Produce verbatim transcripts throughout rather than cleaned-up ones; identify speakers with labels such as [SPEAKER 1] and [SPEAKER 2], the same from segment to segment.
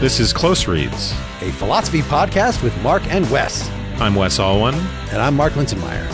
[SPEAKER 1] This is Close Reads,
[SPEAKER 2] a philosophy podcast with Mark and Wes.
[SPEAKER 1] I'm Wes Alwan.
[SPEAKER 2] And I'm Mark Linsenmeyer.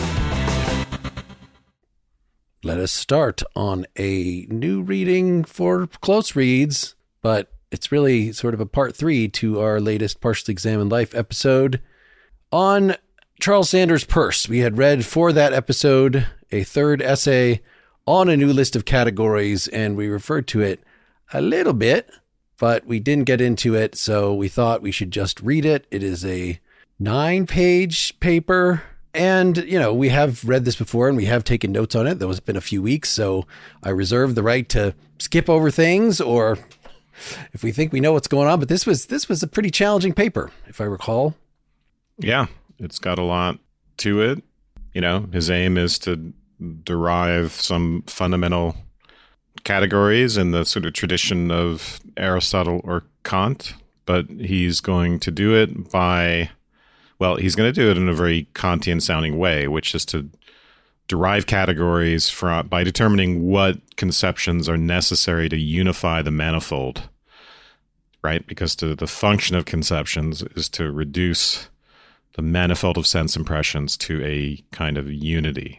[SPEAKER 2] Let us start on a new reading for Close Reads, but it's really sort of a part three to our latest Partially Examined Life episode on Charles Sanders Peirce. We had read for that episode a third essay on a new list of categories, and we referred to it a little bit, but we didn't get into it, so we thought we should just read it. It is a nine-page paper, and, you know, we have read this before, and we have taken notes on it. There has been a few weeks, so I reserve the right to skip over things, or if we think we know what's going on. But this was this was a pretty challenging paper, if I recall.
[SPEAKER 1] Yeah, it's got a lot to it. You know, his aim is to derive some fundamental categories in the sort of tradition of Aristotle or Kant, but he's going to do it by, well, he's going to do it in a very Kantian sounding way, which is to derive categories from, by determining what conceptions are necessary to unify the manifold, right? Because to, the function of conceptions is to reduce the manifold of sense impressions to a kind of unity.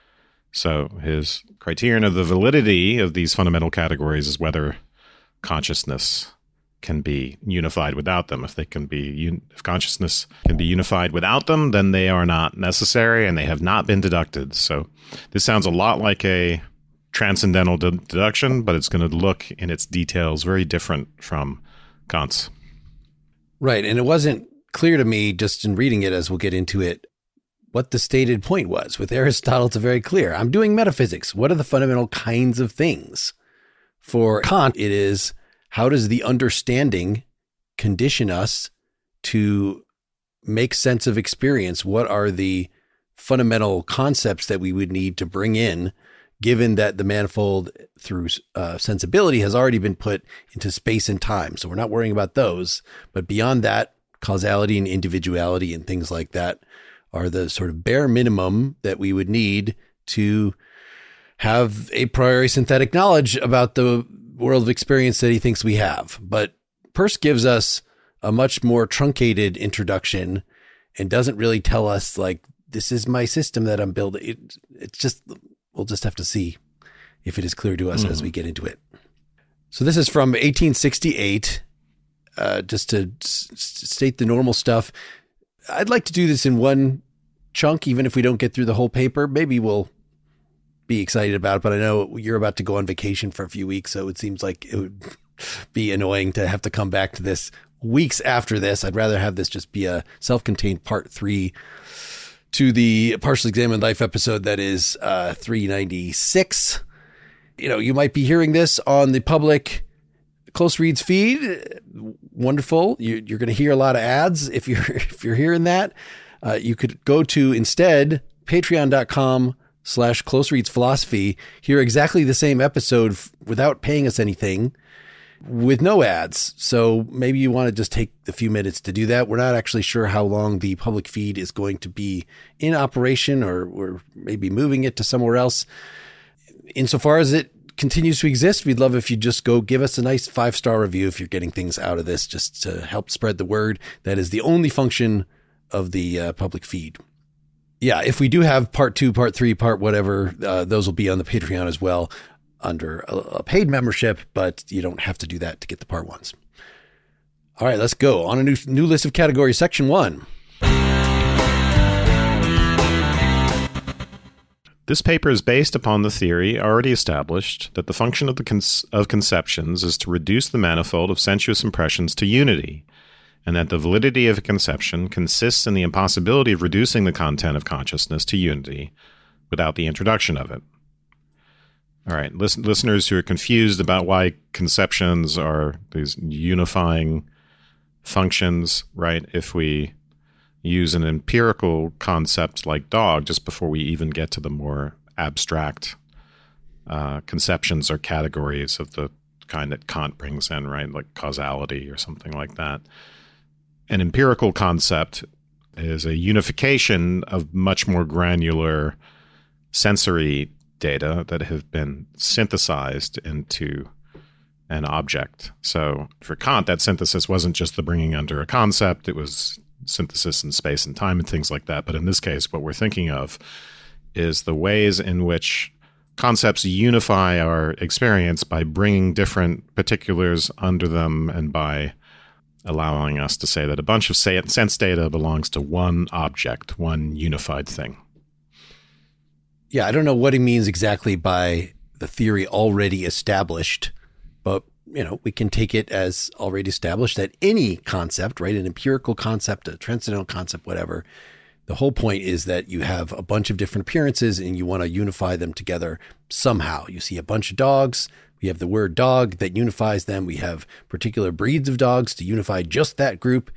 [SPEAKER 1] So his criterion of the validity of these fundamental categories is whether consciousness can be unified without them. If they can be, if consciousness can be unified without them, then they are not necessary and they have not been deducted. So this sounds a lot like a transcendental de- deduction, but it's going to look in its details very different from Kant's.
[SPEAKER 2] Right, and it wasn't clear to me just in reading it, as we'll get into it, what the stated point was. With Aristotle, it's very clear. I'm doing metaphysics. What are the fundamental kinds of things? For Kant, it is, how does the understanding condition us to make sense of experience? What are the fundamental concepts that we would need to bring in, given that the manifold through uh, sensibility has already been put into space and time? So we're not worrying about those. But beyond that, causality and individuality and things like that are the sort of bare minimum that we would need to have a priori synthetic knowledge about the world of experience that he thinks we have. But Peirce gives us a much more truncated introduction and doesn't really tell us, like, this is my system that I'm building. It, it's just, we'll just have to see if it is clear to us mm. as we get into it. So this is from eighteen sixty-eight. Uh, just to s- state the normal stuff. I'd like to do this in one chunk, even if we don't get through the whole paper. Maybe we'll be excited about it, but I know you're about to go on vacation for a few weeks, so it seems like it would be annoying to have to come back to this weeks after this. I'd rather have this just be a self-contained part three to the Partially Examined Life episode that is uh, three ninety-six. You know, you might be hearing this on the public Close Reads feed. Wonderful. You, you're going to hear a lot of ads if you're if you're hearing that. Uh, you could go to instead patreon.com slash Close Reads Philosophy. Hear exactly the same episode f- without paying us anything, with no ads. So maybe you want to just take a few minutes to do that. We're not actually sure how long the public feed is going to be in operation, or we're maybe moving it to somewhere else. Insofar as it continues to exist, we'd love if you just go give us a nice five-star review if you're getting things out of this, just to help spread the word. That is the only function of the uh, public feed. Yeah, if we do have part two, part three, part whatever, uh, those will be on the Patreon as well under a, a paid membership, but you don't have to do that to get the part ones. All right, let's go on a new new list of categories. Section one.
[SPEAKER 1] This paper is based upon the theory already established that the function of the con- of conceptions is to reduce the manifold of sensuous impressions to unity, and that the validity of a conception consists in the impossibility of reducing the content of consciousness to unity without the introduction of it. All right, listen, listeners who are confused about why conceptions are these unifying functions, right? If we use an empirical concept like dog just before we even get to the more abstract uh, conceptions or categories of the kind that Kant brings in, right? Like causality or something like that. An empirical concept is a unification of much more granular sensory data that have been synthesized into an object. So for Kant, that synthesis wasn't just the bringing under a concept. It was synthesis in space and time and things like that. But in this case, what we're thinking of is the ways in which concepts unify our experience by bringing different particulars under them and by allowing us to say that a bunch of sense data belongs to one object, one unified thing.
[SPEAKER 2] Yeah, I don't know what he means exactly by the theory already established, but you know, we can take it as already established that any concept, right, an empirical concept, a transcendental concept, whatever, the whole point is that you have a bunch of different appearances and you want to unify them together somehow. You see a bunch of dogs. We have the word dog that unifies them. We have particular breeds of dogs to unify just that group.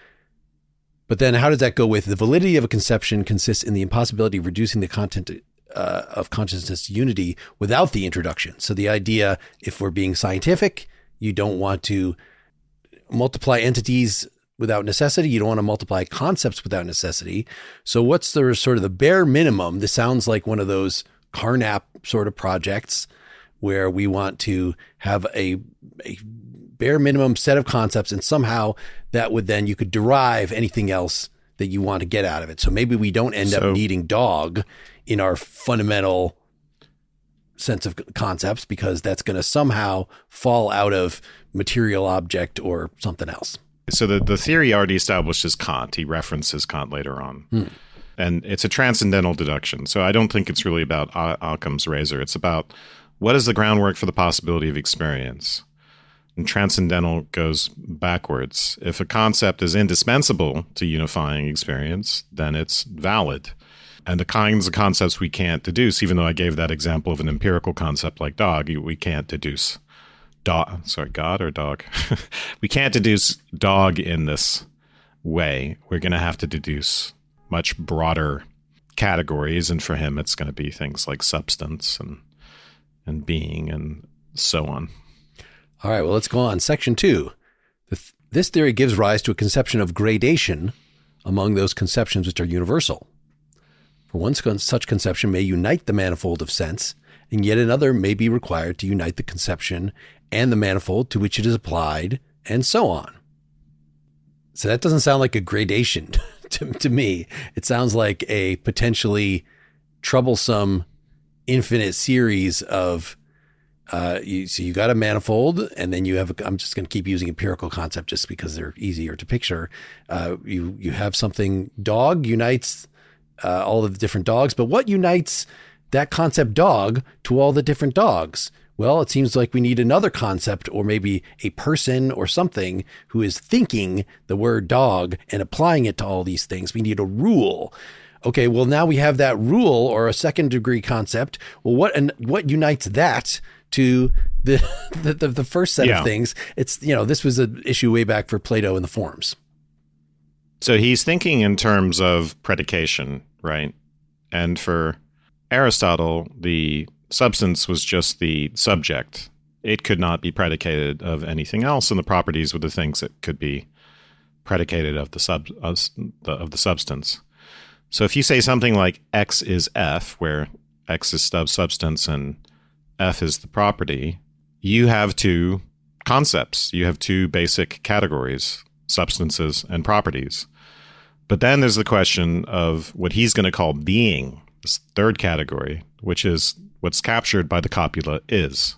[SPEAKER 2] But then how does that go with the validity of a conception consists in the impossibility of reducing the content uh, of consciousness to unity without the introduction. So the idea, if we're being scientific, you don't want to multiply entities without necessity. You don't want to multiply concepts without necessity. So what's the sort of the bare minimum? This sounds like one of those Carnap sort of projects where we want to have a, a bare minimum set of concepts, and somehow that would then you could derive anything else that you want to get out of it. So maybe we don't end so, up needing dog in our fundamental sense of concepts because that's going to somehow fall out of material object or something else.
[SPEAKER 1] So the, the theory already establishes Kant. He references Kant later on. Hmm. And it's a transcendental deduction. So I don't think it's really about Occam's razor. It's about what is the groundwork for the possibility of experience. And transcendental goes backwards. If a concept is indispensable to unifying experience, then it's valid. And the kinds of concepts we can't deduce, even though I gave that example of an empirical concept like dog, we can't deduce dog. Sorry, God or dog? We can't deduce dog in this way. We're going to have to deduce much broader categories. And for him, it's going to be things like substance and and being and so on.
[SPEAKER 2] All right, well, let's go on. Section two. This theory gives rise to a conception of gradation among those conceptions which are universal. For one such conception may unite the manifold of sense, and yet another may be required to unite the conception and the manifold to which it is applied, and so on. So that doesn't sound like a gradation to, to me. It sounds like a potentially troublesome infinite series of Uh, you, so you got a manifold, and then you have, a, I'm just going to keep using empirical concept just because they're easier to picture. Uh, you, you have something, dog unites uh, all of the different dogs, but what unites that concept dog to all the different dogs? Well, it seems like we need another concept, or maybe a person or something who is thinking the word dog and applying it to all these things. We need a rule. Okay, well, now we have that rule or a second degree concept. Well, what, and what unites that to the, the, the, the first set yeah. of things? It's, you know, this was an issue way back for Plato in the Forms.
[SPEAKER 1] So he's thinking in terms of predication, right? And for Aristotle, the substance was just the subject. It could not be predicated of anything else, and the properties were the things that could be predicated of the sub of the, of the substance. So if you say something like X is F, where X is sub substance and F is the property, you have two concepts. You have two basic categories, substances and properties. But then there's the question of what he's going to call being, this third category, which is what's captured by the copula is.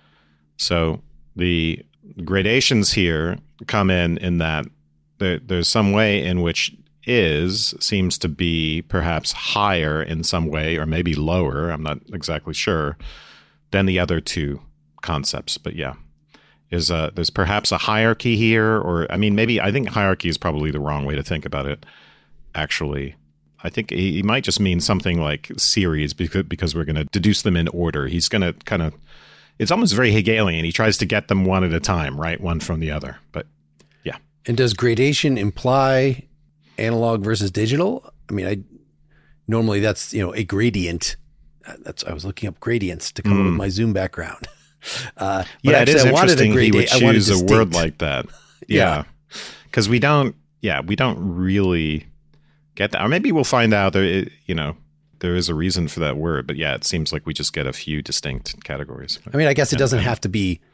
[SPEAKER 1] So the gradations here come in in that there, there's some way in which is seems to be perhaps higher in some way, or maybe lower, I'm not exactly sure, than the other two concepts. But yeah, is uh, there's perhaps a hierarchy here, or I mean, maybe I think hierarchy is probably the wrong way to think about it. Actually, I think he, he might just mean something like series, because because we're going to deduce them in order. He's going to kind of, it's almost very Hegelian. He tries to get them one at a time, right, one from the other. But yeah.
[SPEAKER 2] And does gradation imply analog versus digital? I mean, I normally that's, you know, a gradient. That's, I was looking up gradients to come mm. up with my Zoom background. Uh,
[SPEAKER 1] yeah,
[SPEAKER 2] actually,
[SPEAKER 1] it is
[SPEAKER 2] I
[SPEAKER 1] interesting
[SPEAKER 2] gradi-
[SPEAKER 1] he would choose a word
[SPEAKER 2] distinct.
[SPEAKER 1] like that. Yeah. Because yeah. we don't, yeah, we don't really get that. Or maybe we'll find out there, you know, there is a reason for that word. But yeah, it seems like we just get a few distinct categories.
[SPEAKER 2] I mean, I guess it doesn't have to be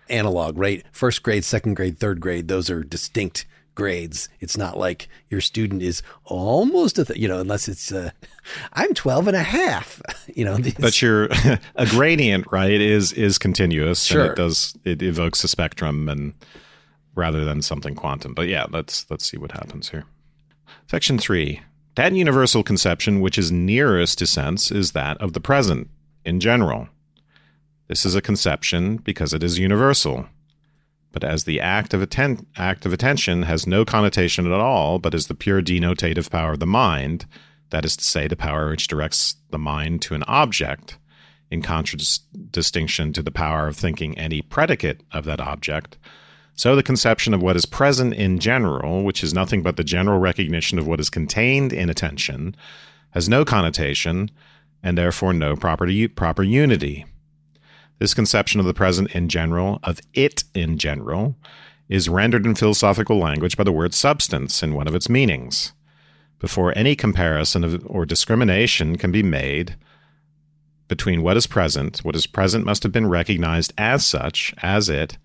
[SPEAKER 2] analog, right? First grade, second grade, third grade, those are distinct grades. It's not like your student is almost a, th- you know, unless it's, uh, I'm twelve and a half, you know. These.
[SPEAKER 1] But your a gradient, right, is is continuous.
[SPEAKER 2] Sure.
[SPEAKER 1] And it does, it evokes a spectrum and rather than something quantum. But yeah, let's let's see what happens here. Section three. That universal conception which is nearest to sense is that of the present in general. This is a conception because it is universal. But as the act of, atten- act of attention has no connotation at all, but is the pure denotative power of the mind, that is to say, the power which directs the mind to an object, in contradistinction to the power of thinking any predicate of that object, so the conception of what is present in general, which is nothing but the general recognition of what is contained in attention, has no connotation, and therefore no proper, proper unity. This conception of the present in general, of it in general, is rendered in philosophical language by the word substance in one of its meanings. Before any comparison of, or discrimination can be made between what is present, what is present must have been recognized as such, as it,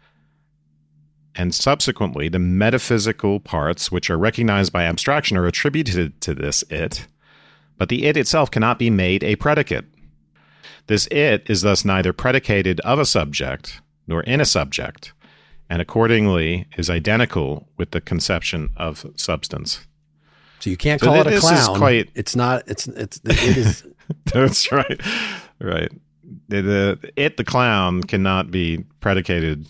[SPEAKER 1] and subsequently the metaphysical parts which are recognized by abstraction are attributed to this it, but the it itself cannot be made a predicate. This it is thus neither predicated of a subject nor in a subject, and accordingly is identical with the conception of substance.
[SPEAKER 2] So you can't
[SPEAKER 1] so
[SPEAKER 2] call
[SPEAKER 1] th-
[SPEAKER 2] it a
[SPEAKER 1] this
[SPEAKER 2] clown.
[SPEAKER 1] Is quite,
[SPEAKER 2] it's not. It's it's it is.
[SPEAKER 1] That's right, right. The, the it the clown cannot be predicated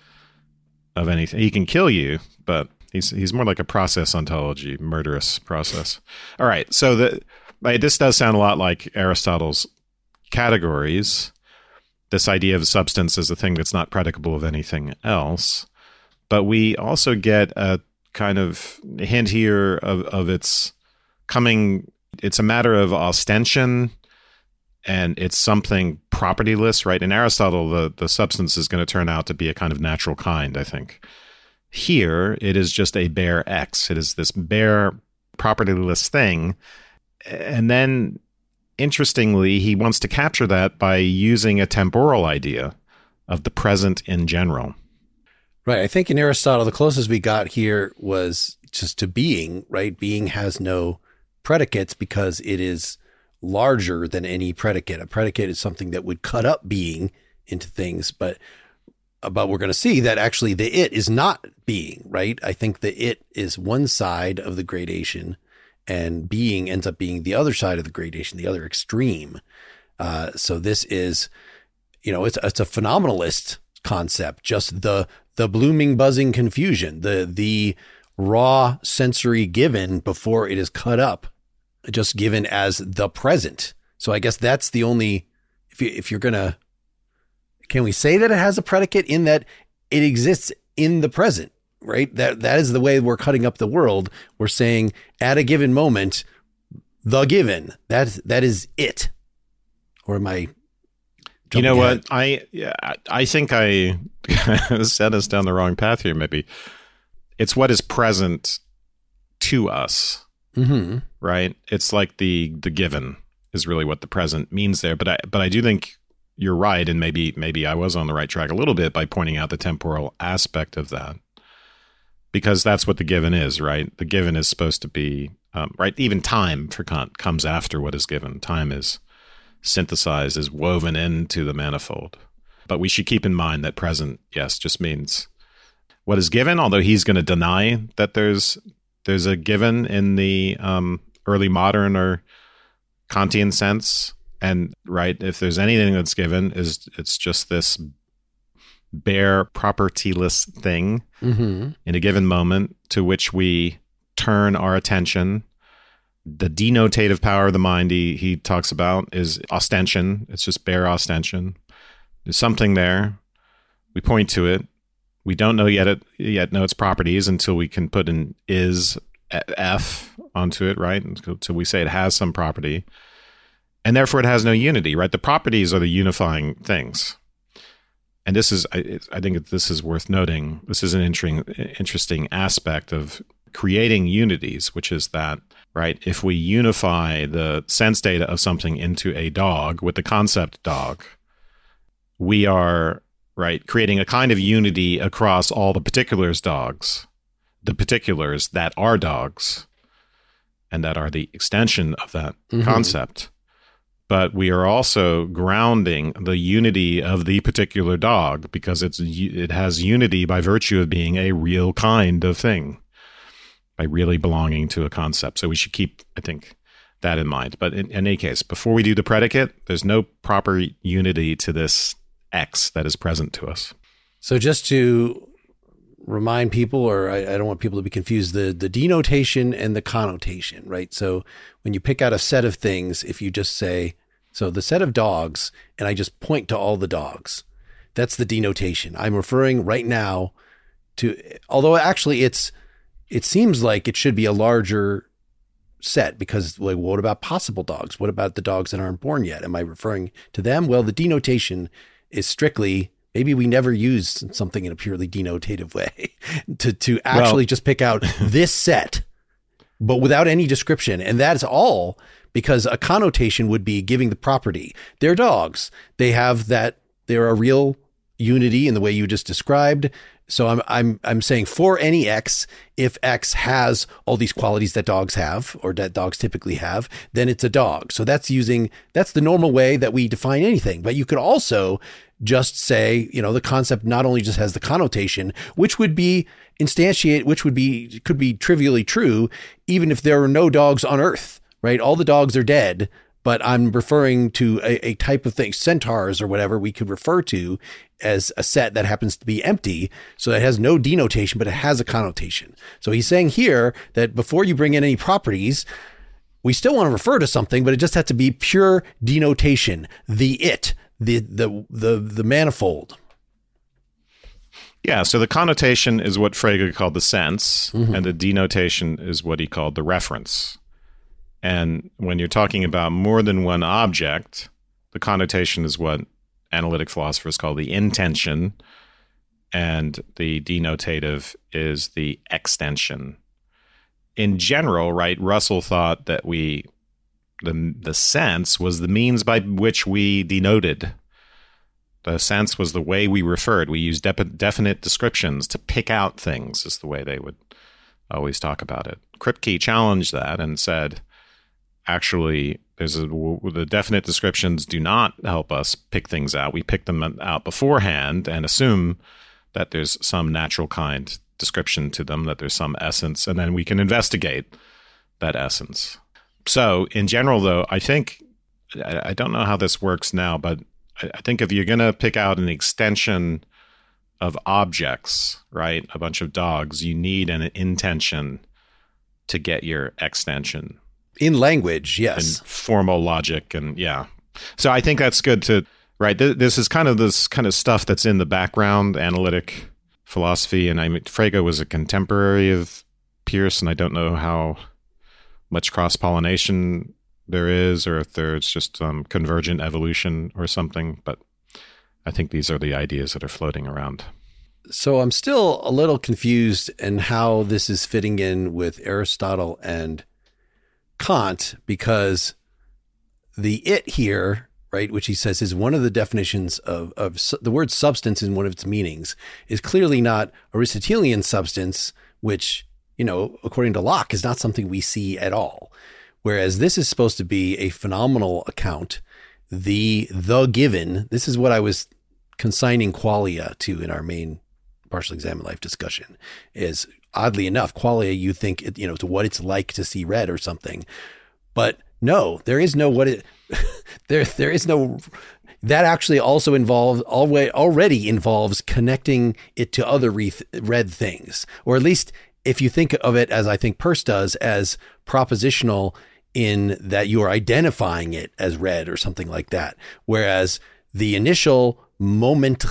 [SPEAKER 1] of anything. He can kill you, but he's he's more like a process ontology, murderous process. All right, so the like, this does sound a lot like Aristotle's categories, this idea of substance as a thing that's not predicable of anything else. But we also get a kind of hint here of, of its coming, it's a matter of ostension, and it's something propertyless, right? In Aristotle, the, the substance is going to turn out to be a kind of natural kind, I think. Here, it is just a bare X. It is this bare propertyless thing. And then interestingly, he wants to capture that by using a temporal idea of the present in general.
[SPEAKER 2] Right. I think in Aristotle, the closest we got here was just to being, right? Being has no predicates because it is larger than any predicate. A predicate is something that would cut up being into things, but but we're going to see that actually the it is not being, right? I think the it is one side of the gradation, and being ends up being the other side of the gradation, the other extreme. Uh, so this is, you know, it's it's a phenomenalist concept, just the the blooming, buzzing confusion, the the raw sensory given before it is cut up, just given as the present. So I guess that's the only, if you if you're gonna, can we say that it has a predicate in that it exists in the present? Right? That that is the way we're cutting up the world. We're saying at a given moment, the given, that that is it. Or am I?
[SPEAKER 1] You know
[SPEAKER 2] ahead?
[SPEAKER 1] what? I yeah, I think I set us down the wrong path here. Maybe it's what is present to us,
[SPEAKER 2] mm-hmm.
[SPEAKER 1] right? It's like the the given is really what the present means there. But I but I do think you're right, and maybe maybe I was on the right track a little bit by pointing out the temporal aspect of that. Because that's what the given is, right? The given is supposed to be, um, right? Even time for Kant comes after what is given. Time is synthesized, is woven into the manifold. But we should keep in mind that present, yes, just means what is given, although he's going to deny that there's there's a given in the um, early modern or Kantian sense. And, right, if there's anything that's given, is it's just this bare propertyless thing mm-hmm. in a given moment to which we turn our attention. The denotative power of the mind he, he talks about is ostension. It's just bare ostension. There's something there. We point to it. We don't know yet it, yet know its properties until we can put an is F onto it, right? Until we say it has some property. And therefore it has no unity, right? The properties are the unifying things. And this is, I, I think this is worth noting. This is an interesting, interesting aspect of creating unities, which is that, right, if we unify the sense data of something into a dog with the concept dog, we are right? Creating a kind of unity across all the particulars dogs, the particulars that are dogs, and that are the extension of that mm-hmm. concept. But we are also grounding the unity of the particular dog because it's it has unity by virtue of being a real kind of thing, by really belonging to a concept. So we should keep, I think, that in mind. But in, in any case, before we do the predicate, there's no proper unity to this X that is present to us.
[SPEAKER 2] So just to remind people, or I, I don't want people to be confused, the, the denotation and the connotation, right? So when you pick out a set of things, if you just say, so the set of dogs, and I just point to all the dogs, that's the denotation. I'm referring right now to, although actually it's, it seems like it should be a larger set because, like, what about possible dogs? What about the dogs that aren't born yet? Am I referring to them? Well, the denotation is strictly, maybe we never use something in a purely denotative way to, to actually well, just pick out this set, but without any description. And that's all because a connotation would be giving the property. They're dogs. They have that, they're a real unity in the way you just described. So I'm I'm I'm saying for any X, if X has all these qualities that dogs have or that dogs typically have, then it's a dog. So that's using that's the normal way that we define anything. But you could also just say, you know, the concept not only just has the connotation, which would be instantiate, which would be could be trivially true, even if there are no dogs on Earth, right? All the dogs are dead. But I'm referring to a, a type of thing, centaurs or whatever we could refer to as a set that happens to be empty. So it has no denotation, but it has a connotation. So he's saying here that before you bring in any properties, we still want to refer to something, but it just has to be pure denotation, the it, the the the the manifold.
[SPEAKER 1] Yeah, so the connotation is what Frege called the sense, mm-hmm. and the denotation is what he called the reference. And when you're talking about more than one object, the connotation is what analytic philosophers call the intension, and the denotative is the extension. In general, right, Russell thought that we, the, the sense was the means by which we denoted. The sense was the way we referred. We used de- definite descriptions to pick out things, is the way they would always talk about it. Kripke challenged that and said, actually, there's a, the definite descriptions do not help us pick things out. We pick them out beforehand and assume that there's some natural kind description to them, that there's some essence, and then we can investigate that essence. So in general, though, I think, I don't know how this works now, but I think if you're going to pick out an extension of objects, right, a bunch of dogs, you need an intention to get your extension.
[SPEAKER 2] In language, yes.
[SPEAKER 1] And formal logic, and yeah. So I think that's good to, right, th- this is kind of this kind of stuff that's in the background, analytic philosophy, and I mean, Frege was a contemporary of Peirce, and I don't know how much cross-pollination there is, or if there's just um, convergent evolution or something, but I think these are the ideas that are floating around.
[SPEAKER 2] So I'm still a little confused in how this is fitting in with Aristotle and Kant, because the it here, right, which he says is one of the definitions of, of su- the word substance in one of its meanings, is clearly not Aristotelian substance, which, you know, according to Locke, is not something we see at all. Whereas this is supposed to be a phenomenal account. The, the given, this is what I was consigning qualia to in our main partial examined life discussion, is oddly enough, qualia, you think, you know, to what it's like to see red or something. But no, there is no what it, there, there is no, that actually also involves, already involves connecting it to other red things. Or at least if you think of it, as I think Peirce does, as propositional in that you are identifying it as red or something like that. Whereas the initial moment,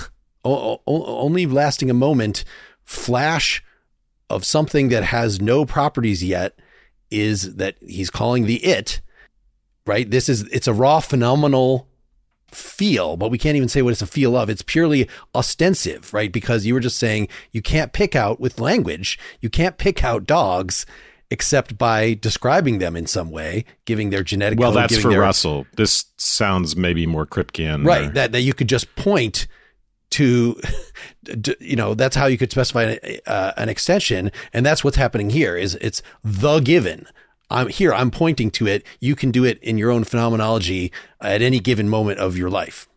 [SPEAKER 2] only lasting a moment, flash of something that has no properties yet is that he's calling the it, right? This is, it's a raw phenomenal feel, but we can't even say what it's a feel of. It's purely ostensive, right? Because you were just saying you can't pick out with language, you can't pick out dogs except by describing them in some way, giving their genetic
[SPEAKER 1] well,
[SPEAKER 2] code.
[SPEAKER 1] Well, that's for
[SPEAKER 2] their,
[SPEAKER 1] Russell. This sounds maybe more Kripkean.
[SPEAKER 2] Right,
[SPEAKER 1] or,
[SPEAKER 2] that, that you could just point to, you know, that's how you could specify uh, an extension. And that's what's happening here is it's the given. I'm here. I'm pointing to it. You can do it in your own phenomenology at any given moment of your life.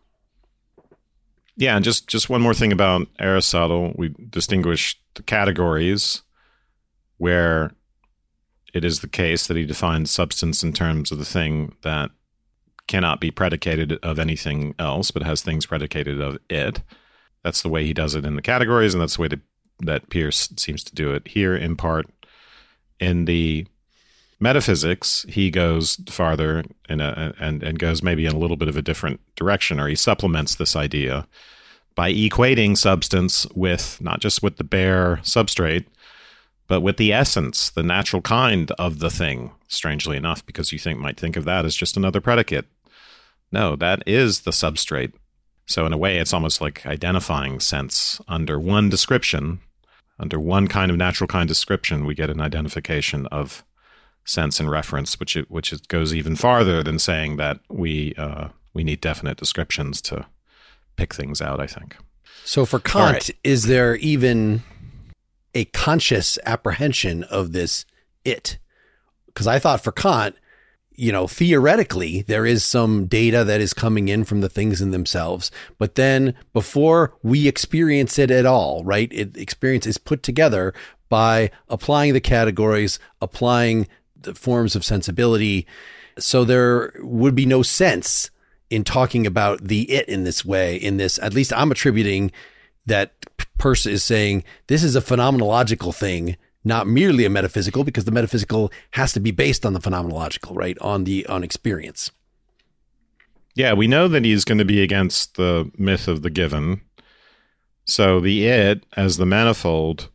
[SPEAKER 1] Yeah. And just, just one more thing about Aristotle. We distinguish the categories where it is the case that he defines substance in terms of the thing that cannot be predicated of anything else, but has things predicated of it. That's the way he does it in the categories, and that's the way that, that Peirce seems to do it here in part. In the metaphysics, he goes farther in a, and, and goes maybe in a little bit of a different direction, or he supplements this idea by equating substance with not just with the bare substrate, but with the essence, the natural kind of the thing, strangely enough, because you think might think of that as just another predicate. No, that is the substrate. So in a way, it's almost like identifying sense under one description. Under one kind of natural kind description, we get an identification of sense and reference, which it, which it goes even farther than saying that we uh, we need definite descriptions to pick things out, I think.
[SPEAKER 2] So for Kant, right. Is there even a conscious apprehension of this it? Because I thought for Kant, you know, theoretically, there is some data that is coming in from the things in themselves. But then before we experience it at all, right, it, experience is put together by applying the categories, applying the forms of sensibility. So there would be no sense in talking about the it in this way, in this, at least I'm attributing that Peirce is saying this is a phenomenological thing, not merely a metaphysical, because the metaphysical has to be based on the phenomenological, right? On the, on experience.
[SPEAKER 1] Yeah, we know that he's going to be against the myth of the given. So the it as the manifold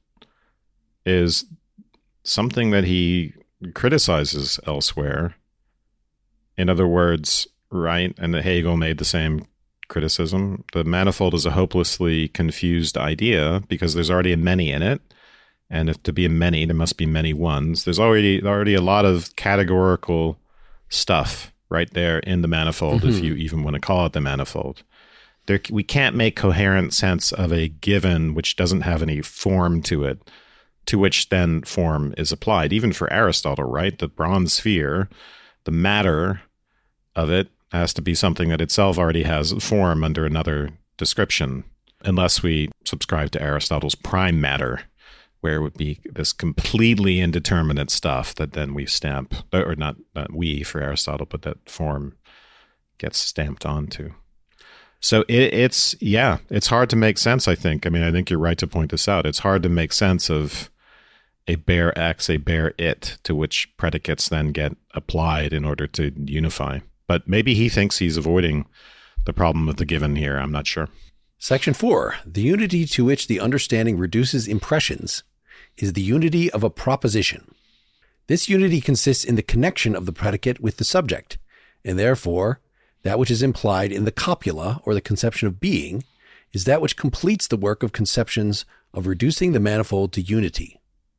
[SPEAKER 1] is something that he criticizes elsewhere. In other words, right? And Hegel made the same criticism. The manifold is a hopelessly confused idea because there's already a many in it. And if to be a many, there must be many ones. There's already already a lot of categorical stuff right there in the manifold, mm-hmm. if you even want to call it the manifold. There, we can't make coherent sense of a given which doesn't have any form to it, to which then form is applied. Even for Aristotle, right? The bronze sphere, the matter of it has to be something that itself already has form under another description, unless we subscribe to Aristotle's prime matter, where it would be this completely indeterminate stuff that then we stamp, or not, not we for Aristotle, but that form gets stamped onto. So it, it's, yeah, it's hard to make sense, I think. I mean, I think you're right to point this out. It's hard to make sense of a bare X, a bare it, to which predicates then get applied in order to unify. But maybe he thinks he's avoiding the problem of the given here. I'm not sure.
[SPEAKER 2] Section four, the unity to which the understanding reduces impressions is the unity of a proposition. This unity consists in the connection of the predicate with the subject, and therefore that which is implied in the copula, or the conception of being, is that which completes the work of conceptions of reducing the manifold to unity.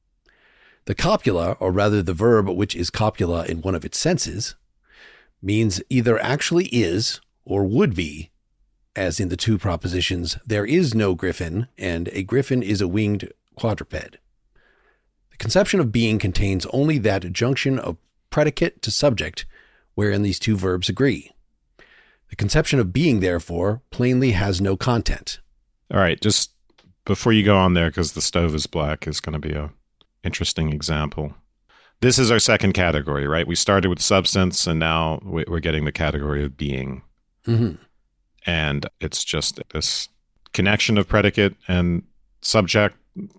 [SPEAKER 2] The copula, or rather the verb which is copula in one of its senses, means either actually is or would be, as in the two propositions, there is no griffin, and a griffin is a winged quadruped. The conception of being contains only that junction of predicate to subject wherein these two verbs agree. The conception of being, therefore, plainly has no content.
[SPEAKER 1] All right, just before you go on there, because the stove is black is going to be a interesting example. This is our second category, right? We started with substance, and now we're getting the category of being.
[SPEAKER 2] Mm-hmm.
[SPEAKER 1] And it's just this connection of predicate and subject,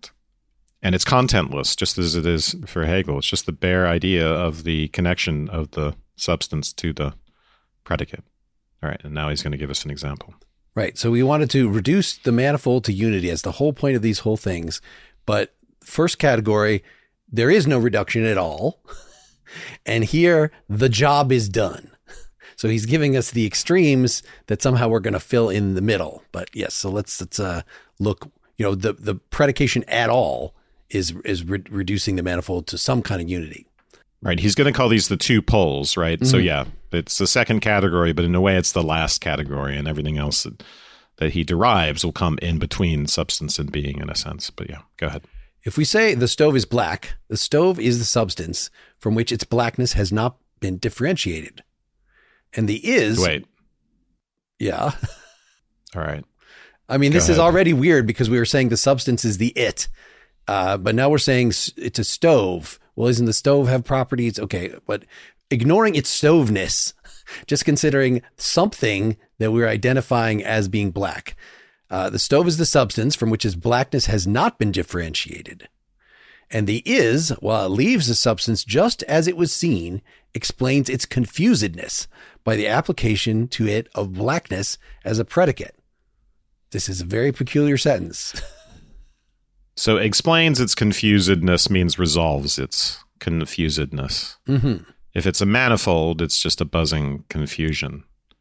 [SPEAKER 1] and it's contentless, just as it is for Hegel. It's just the bare idea of the connection of the substance to the predicate. All right, and now he's going to give us an example.
[SPEAKER 2] Right, so we wanted to reduce the manifold to unity as the whole point of these whole things. But first category, there is no reduction at all. And here, the job is done. So he's giving us the extremes that somehow we're going to fill in the middle. But yes, so let's let's uh, look. You know, the the predication at all is is re- reducing the manifold to some kind of unity.
[SPEAKER 1] Right. He's going to call these the two poles, right? Mm-hmm. So yeah, it's the second category, but in a way, it's the last category, and everything else that he derives will come in between substance and being in a sense. But yeah, go ahead.
[SPEAKER 2] If we say the stove is black, the stove is the substance from which its blackness has not been differentiated. And the is...
[SPEAKER 1] Wait.
[SPEAKER 2] Yeah.
[SPEAKER 1] All right.
[SPEAKER 2] I mean,
[SPEAKER 1] Go
[SPEAKER 2] this
[SPEAKER 1] ahead.
[SPEAKER 2] is already weird because we were saying the substance is the it. Uh, but now we're saying it's a stove. Well, doesn't the stove have properties? Okay, but ignoring its stoveness, just considering something that we're identifying as being black. Uh, the stove is the substance from which its blackness has not been differentiated. And the is, while it leaves the substance just as it was seen, explains its confusedness by the application to it of blackness as a predicate. This is a very peculiar sentence.
[SPEAKER 1] So explains its confusedness means resolves its confusedness.
[SPEAKER 2] Mm-hmm.
[SPEAKER 1] If it's a manifold, it's just a buzzing confusion.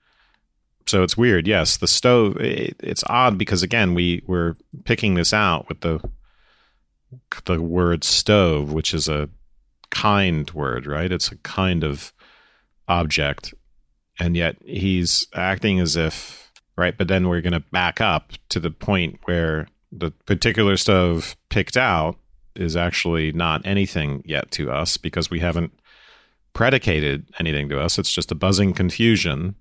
[SPEAKER 1] So it's weird. Yes, the stove, it, it's odd because, again, we were picking this out with the the word stove, which is a kind word, right? It's a kind of object. And yet he's acting as if, right? But then we're going to back up to the point where the particular stove picked out is actually not anything yet to us because we haven't predicated anything to us. It's just a buzzing confusion.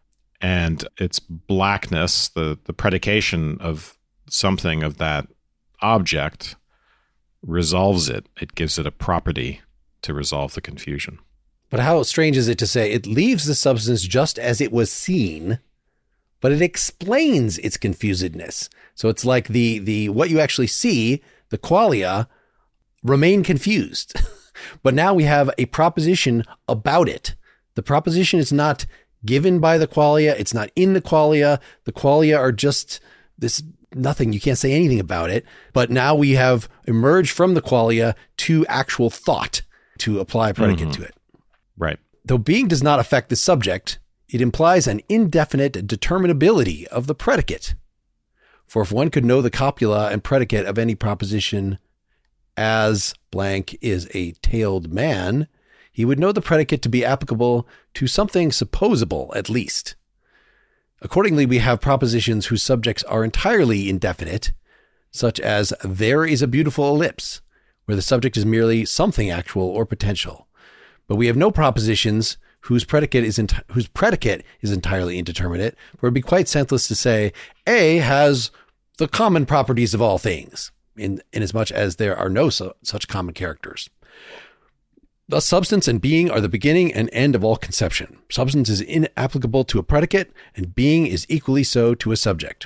[SPEAKER 1] And its blackness, the, the predication of something of that object, resolves it. It gives it a property to resolve the confusion.
[SPEAKER 2] But how strange is it to say it leaves the substance just as it was seen, but it explains its confusedness. So it's like the the what you actually see, the qualia, remain confused. But now we have a proposition about it. The proposition is not given by the qualia. It's not in the qualia. The qualia are just this nothing. You can't say anything about it. But now we have emerged from the qualia to actual thought to apply predicate
[SPEAKER 1] Mm-hmm.
[SPEAKER 2] to it.
[SPEAKER 1] Right.
[SPEAKER 2] Though being does not affect the subject, it implies an indefinite determinability of the predicate. For if one could know the copula and predicate of any proposition as blank is a tailed man, he would know the predicate to be applicable to something supposable at least. Accordingly, we have propositions whose subjects are entirely indefinite, such as there is a beautiful ellipse, where the subject is merely something actual or potential. But we have no propositions whose predicate is enti- whose predicate is entirely indeterminate, for it would be quite senseless to say A has the common properties of all things, in inasmuch as there are no so, such common characters. Thus, substance and being are the beginning and end of all conception. Substance is inapplicable to a predicate, and being is equally so to a subject.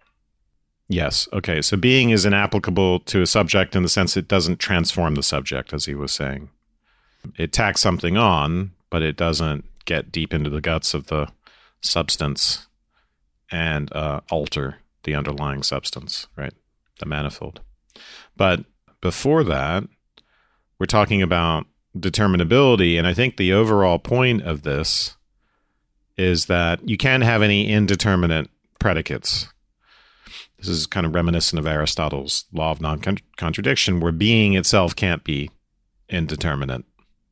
[SPEAKER 1] Yes. Okay. So being is inapplicable to a subject in the sense it doesn't transform the subject, as he was saying. It tacks something on, but it doesn't get deep into the guts of the substance and uh, alter the underlying substance, right? The manifold. But before that, we're talking about determinability. And I think the overall point of this is that you can't have any indeterminate predicates. This is kind of reminiscent of Aristotle's law of non-contradiction, where being itself can't be indeterminate.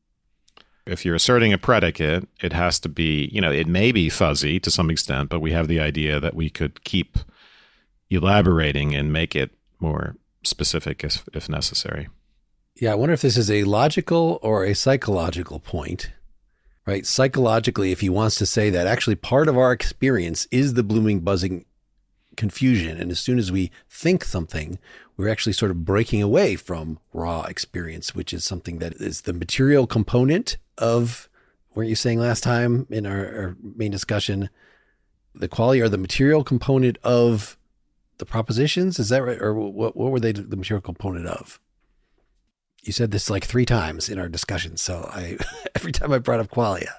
[SPEAKER 1] If you're asserting a predicate, it has to be, you know, it may be fuzzy to some extent, but we have the idea that we could keep elaborating and make it more specific if, if necessary.
[SPEAKER 2] Yeah, I wonder if this is a logical or a psychological point, right? Psychologically, if he wants to say that actually part of our experience is the blooming, buzzing confusion. And as soon as we think something, we're actually sort of breaking away from raw experience, which is something that is the material component of, weren't you saying last time in our, our main discussion, the qualia are the material component of the propositions? Is that right? Or what, what were they the material component of? You said this like three times in our discussion. So I, every time I brought up qualia,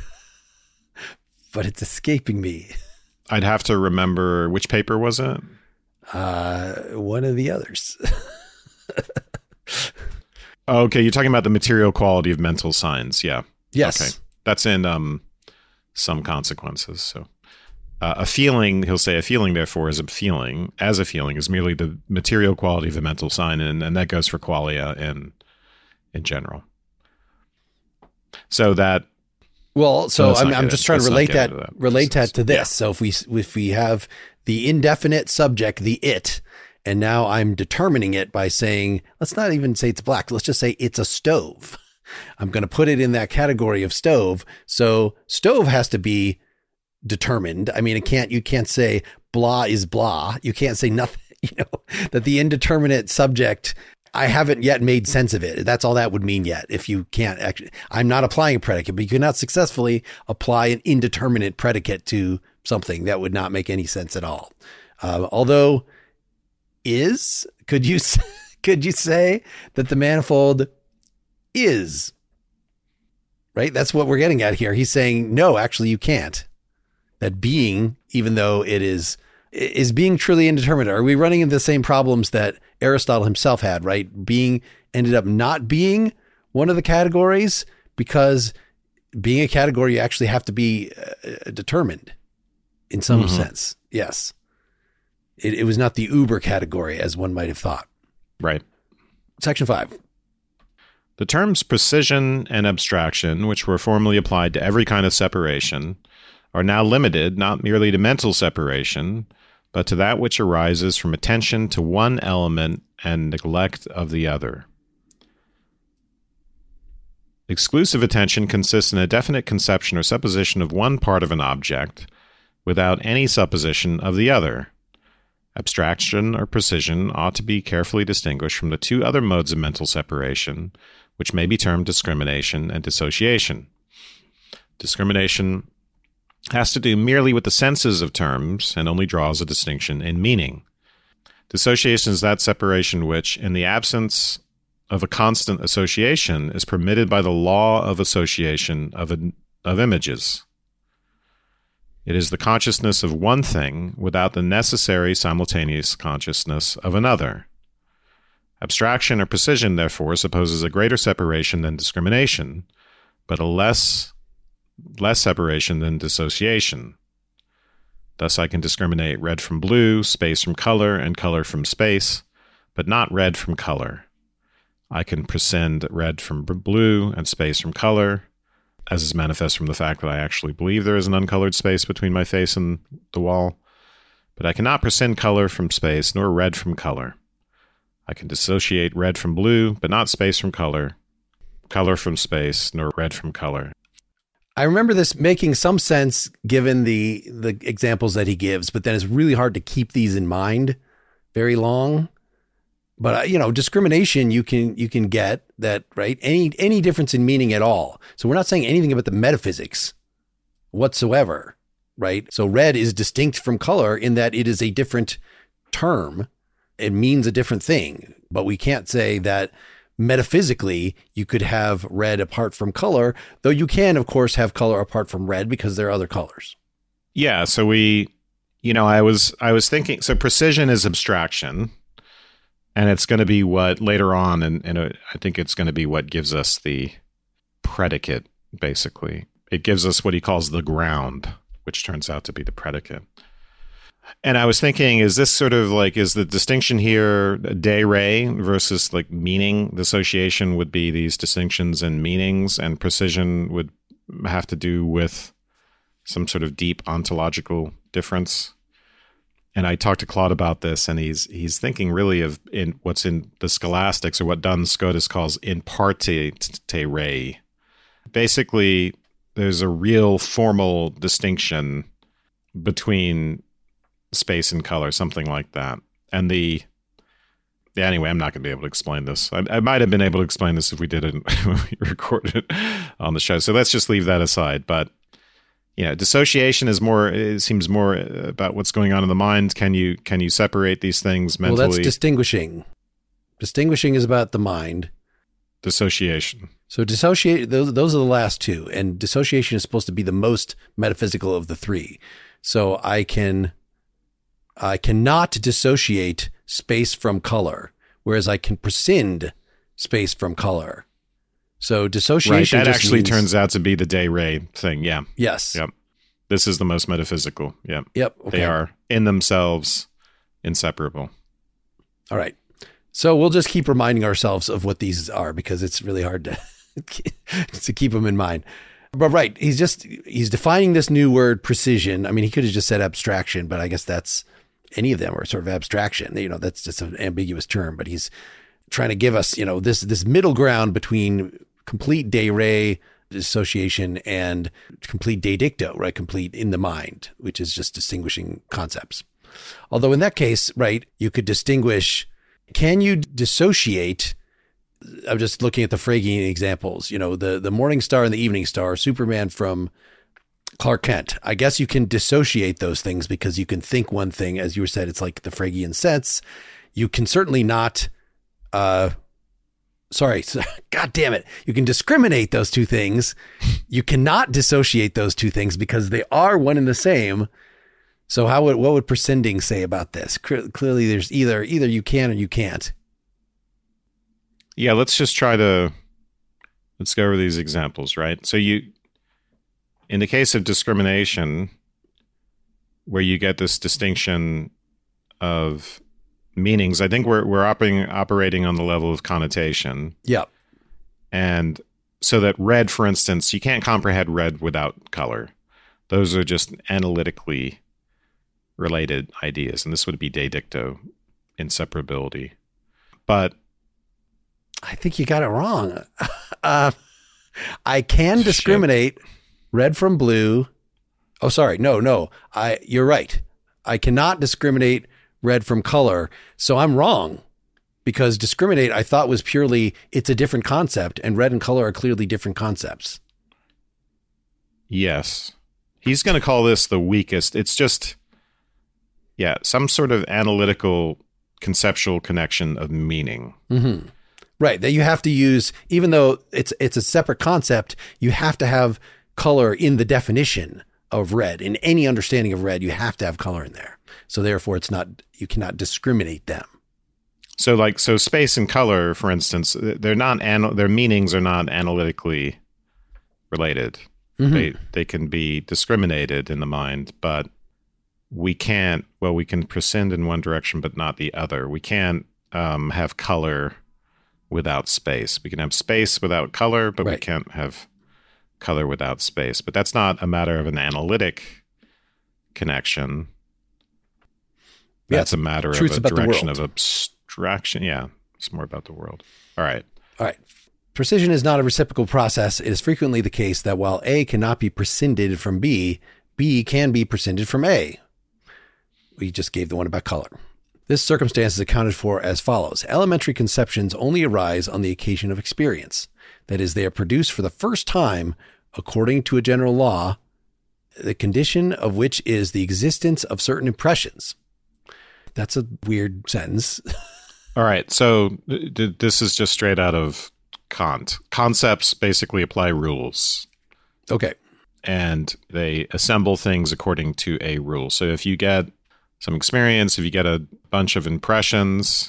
[SPEAKER 2] but it's escaping me.
[SPEAKER 1] I'd have to remember, which paper was it?
[SPEAKER 2] Uh, one of the others.
[SPEAKER 1] Okay, you're talking about the material quality of mental signs. Yeah.
[SPEAKER 2] Yes.
[SPEAKER 1] Okay. That's in um, Some Consequences. So uh, a feeling, he'll say, a feeling, therefore, is a feeling, as a feeling, is merely the material quality of a mental sign, and, and that goes for qualia in, in general. So that...
[SPEAKER 2] Well, so
[SPEAKER 1] let's
[SPEAKER 2] I'm,
[SPEAKER 1] not
[SPEAKER 2] I'm
[SPEAKER 1] get
[SPEAKER 2] just
[SPEAKER 1] it.
[SPEAKER 2] trying to
[SPEAKER 1] Let's not
[SPEAKER 2] relate
[SPEAKER 1] get
[SPEAKER 2] that,
[SPEAKER 1] into that.
[SPEAKER 2] relate that to this.
[SPEAKER 1] Yeah.
[SPEAKER 2] So if we if we have the indefinite subject, the it, and now I'm determining it by saying, let's not even say it's black. Let's just say it's a stove. I'm going to put it in that category of stove. So stove has to be determined. I mean, it can't, you can't say blah is blah. You can't say nothing, you know, that the indeterminate subject, I haven't yet made sense of it. That's all that would mean yet. If you can't actually, I'm not applying a predicate, but you cannot successfully apply an indeterminate predicate to something that would not make any sense at all. Uh, although is, could you, could you say that the manifold is, right? That's what we're getting at here. He's saying, no, actually you can't. That being, even though it is, is being truly indeterminate. Are we running into the same problems that Aristotle himself had, right? Being ended up not being one of the categories because being a category, you actually have to be uh, determined in some mm-hmm. sense. Yes. It, it was not the uber category as one might have thought.
[SPEAKER 1] Right.
[SPEAKER 2] Section five.
[SPEAKER 1] The terms precision and abstraction, which were formerly applied to every kind of separation, are now limited not merely to mental separation, but to that which arises from attention to one element and neglect of the other. Exclusive attention consists in a definite conception or supposition of one part of an object without any supposition of the other. Abstraction or precision ought to be carefully distinguished from the two other modes of mental separation, which may be termed discrimination and dissociation. Discrimination has to do merely with the senses of terms and only draws a distinction in meaning. Dissociation is that separation which, in the absence of a constant association, is permitted by the law of association of, a, of images. It is the consciousness of one thing without the necessary simultaneous consciousness of another. Abstraction or precision, therefore, supposes a greater separation than discrimination, but a less less separation than dissociation. Thus I can discriminate red from blue, space from color, and color from space, but not red from color. I can prescind red from blue and space from color, as is manifest from the fact that I actually believe there is an uncolored space between my face and the wall, but I cannot prescind color from space, nor red from color. I can dissociate red from blue, but not space from color, color from space, nor red from color.
[SPEAKER 2] I remember this making some sense given the the examples that he gives, but then it's really hard to keep these in mind very long. But uh, you know, discrimination you can you can get that, right? Any any difference in meaning at all. So we're not saying anything about the metaphysics whatsoever, right? So red is distinct from color in that it is a different term. It means a different thing, but we can't say that metaphysically you could have red apart from color, though you can, of course, have color apart from red because there are other colors.
[SPEAKER 1] Yeah. So we, you know, I was, I was thinking, so precision is abstraction, and it's going to be what later on, and, and I think it's going to be what gives us the predicate, basically. It gives us what he calls the ground, which turns out to be the predicate. And I was thinking, is this sort of like, is the distinction here de re versus like meaning? Dissociation would be these distinctions in meanings, and precision would have to do with some sort of deep ontological difference. And I talked to Claude about this, and he's he's thinking really of in what's in the scholastics, or what Duns Scotus calls in parte te re. Basically, there's a real formal distinction between space and color, something like that. And the yeah, anyway, I'm not going to be able to explain this. I, I might have been able to explain this if we did it when we recorded it on the show. So let's just leave that aside. But you know, dissociation is more. It seems more about what's going on in the mind. Can you can you separate these things mentally?
[SPEAKER 2] Well, that's distinguishing. Distinguishing is about the mind.
[SPEAKER 1] Dissociation.
[SPEAKER 2] So dissociate. Those those are the last two, and dissociation is supposed to be the most metaphysical of the three. So I can. I cannot dissociate space from color, whereas I can prescind space from color. So dissociation
[SPEAKER 1] right, that
[SPEAKER 2] just
[SPEAKER 1] actually
[SPEAKER 2] means,
[SPEAKER 1] turns out to be the de re thing. Yeah.
[SPEAKER 2] Yes.
[SPEAKER 1] Yep. This is the most metaphysical. Yeah.
[SPEAKER 2] Yep. Okay.
[SPEAKER 1] They are in themselves inseparable.
[SPEAKER 2] All right. So we'll just keep reminding ourselves of what these are because it's really hard to to keep them in mind. But right, he's just he's defining this new word precision. I mean, he could have just said abstraction, but I guess that's any of them are sort of abstraction. You know, that's just an ambiguous term, but he's trying to give us, you know, this this middle ground between complete de re dissociation and complete de dicto, right? Complete in the mind, which is just distinguishing concepts. Although in that case, right, you could distinguish, can you dissociate? I'm just looking at the Frege examples, you know, the, the morning star and the evening star, Superman from Clark Kent. I guess you can dissociate those things because you can think one thing, as you said, it's like the Fregean sets. You can certainly not, uh, sorry, God damn it. You can discriminate those two things. You cannot dissociate those two things because they are one and the same. So how would, what would prescinding say about this? Clearly there's either, either you can or you can't.
[SPEAKER 1] Yeah, let's just try to, let's go over these examples, right? So you, in the case of discrimination, where you get this distinction of meanings, I think we're we're operating operating on the level of connotation.
[SPEAKER 2] Yeah.
[SPEAKER 1] And so that red, for instance, you can't comprehend red without color. Those are just analytically related ideas, and this would be de dicto inseparability. But
[SPEAKER 2] I think you got it wrong. Uh, I can discriminate shit. Red from blue. Oh, sorry. No, no. I. You're right. I cannot discriminate red from color. So I'm wrong because discriminate I thought was purely it's a different concept, and red and color are clearly different concepts.
[SPEAKER 1] Yes. He's going to call this the weakest. It's just, yeah, some sort of analytical conceptual connection of meaning.
[SPEAKER 2] Mm-hmm. Right, that you have to use, even though it's it's a separate concept, you have to have color in the definition of red. In any understanding of red, you have to have color in there. So therefore, it's not, you cannot discriminate them.
[SPEAKER 1] So like, so space and color, for instance, they're not, anal- their meanings are not analytically related. Mm-hmm. They they can be discriminated in the mind, but we can't, well, we can prescind in one direction, but not the other. We can't um, have color without space. We can have space without color, but right. we can't have color without space. But that's not a matter of an analytic connection. That's yeah, a matter of a direction of abstraction. Yeah, it's more about the world. All right.
[SPEAKER 2] All right. Precision is not a reciprocal process. It is frequently the case that while A cannot be prescinded from B, B can be prescinded from A. We just gave the one about color. This circumstance is accounted for as follows. Elementary conceptions only arise on the occasion of experience. That is, they are produced for the first time according to a general law, the condition of which is the existence of certain impressions. That's a weird sentence.
[SPEAKER 1] All right. So th- this is just straight out of Kant. Concepts basically apply rules.
[SPEAKER 2] Okay.
[SPEAKER 1] And they assemble things according to a rule. So if you get some experience, if you get a bunch of impressions,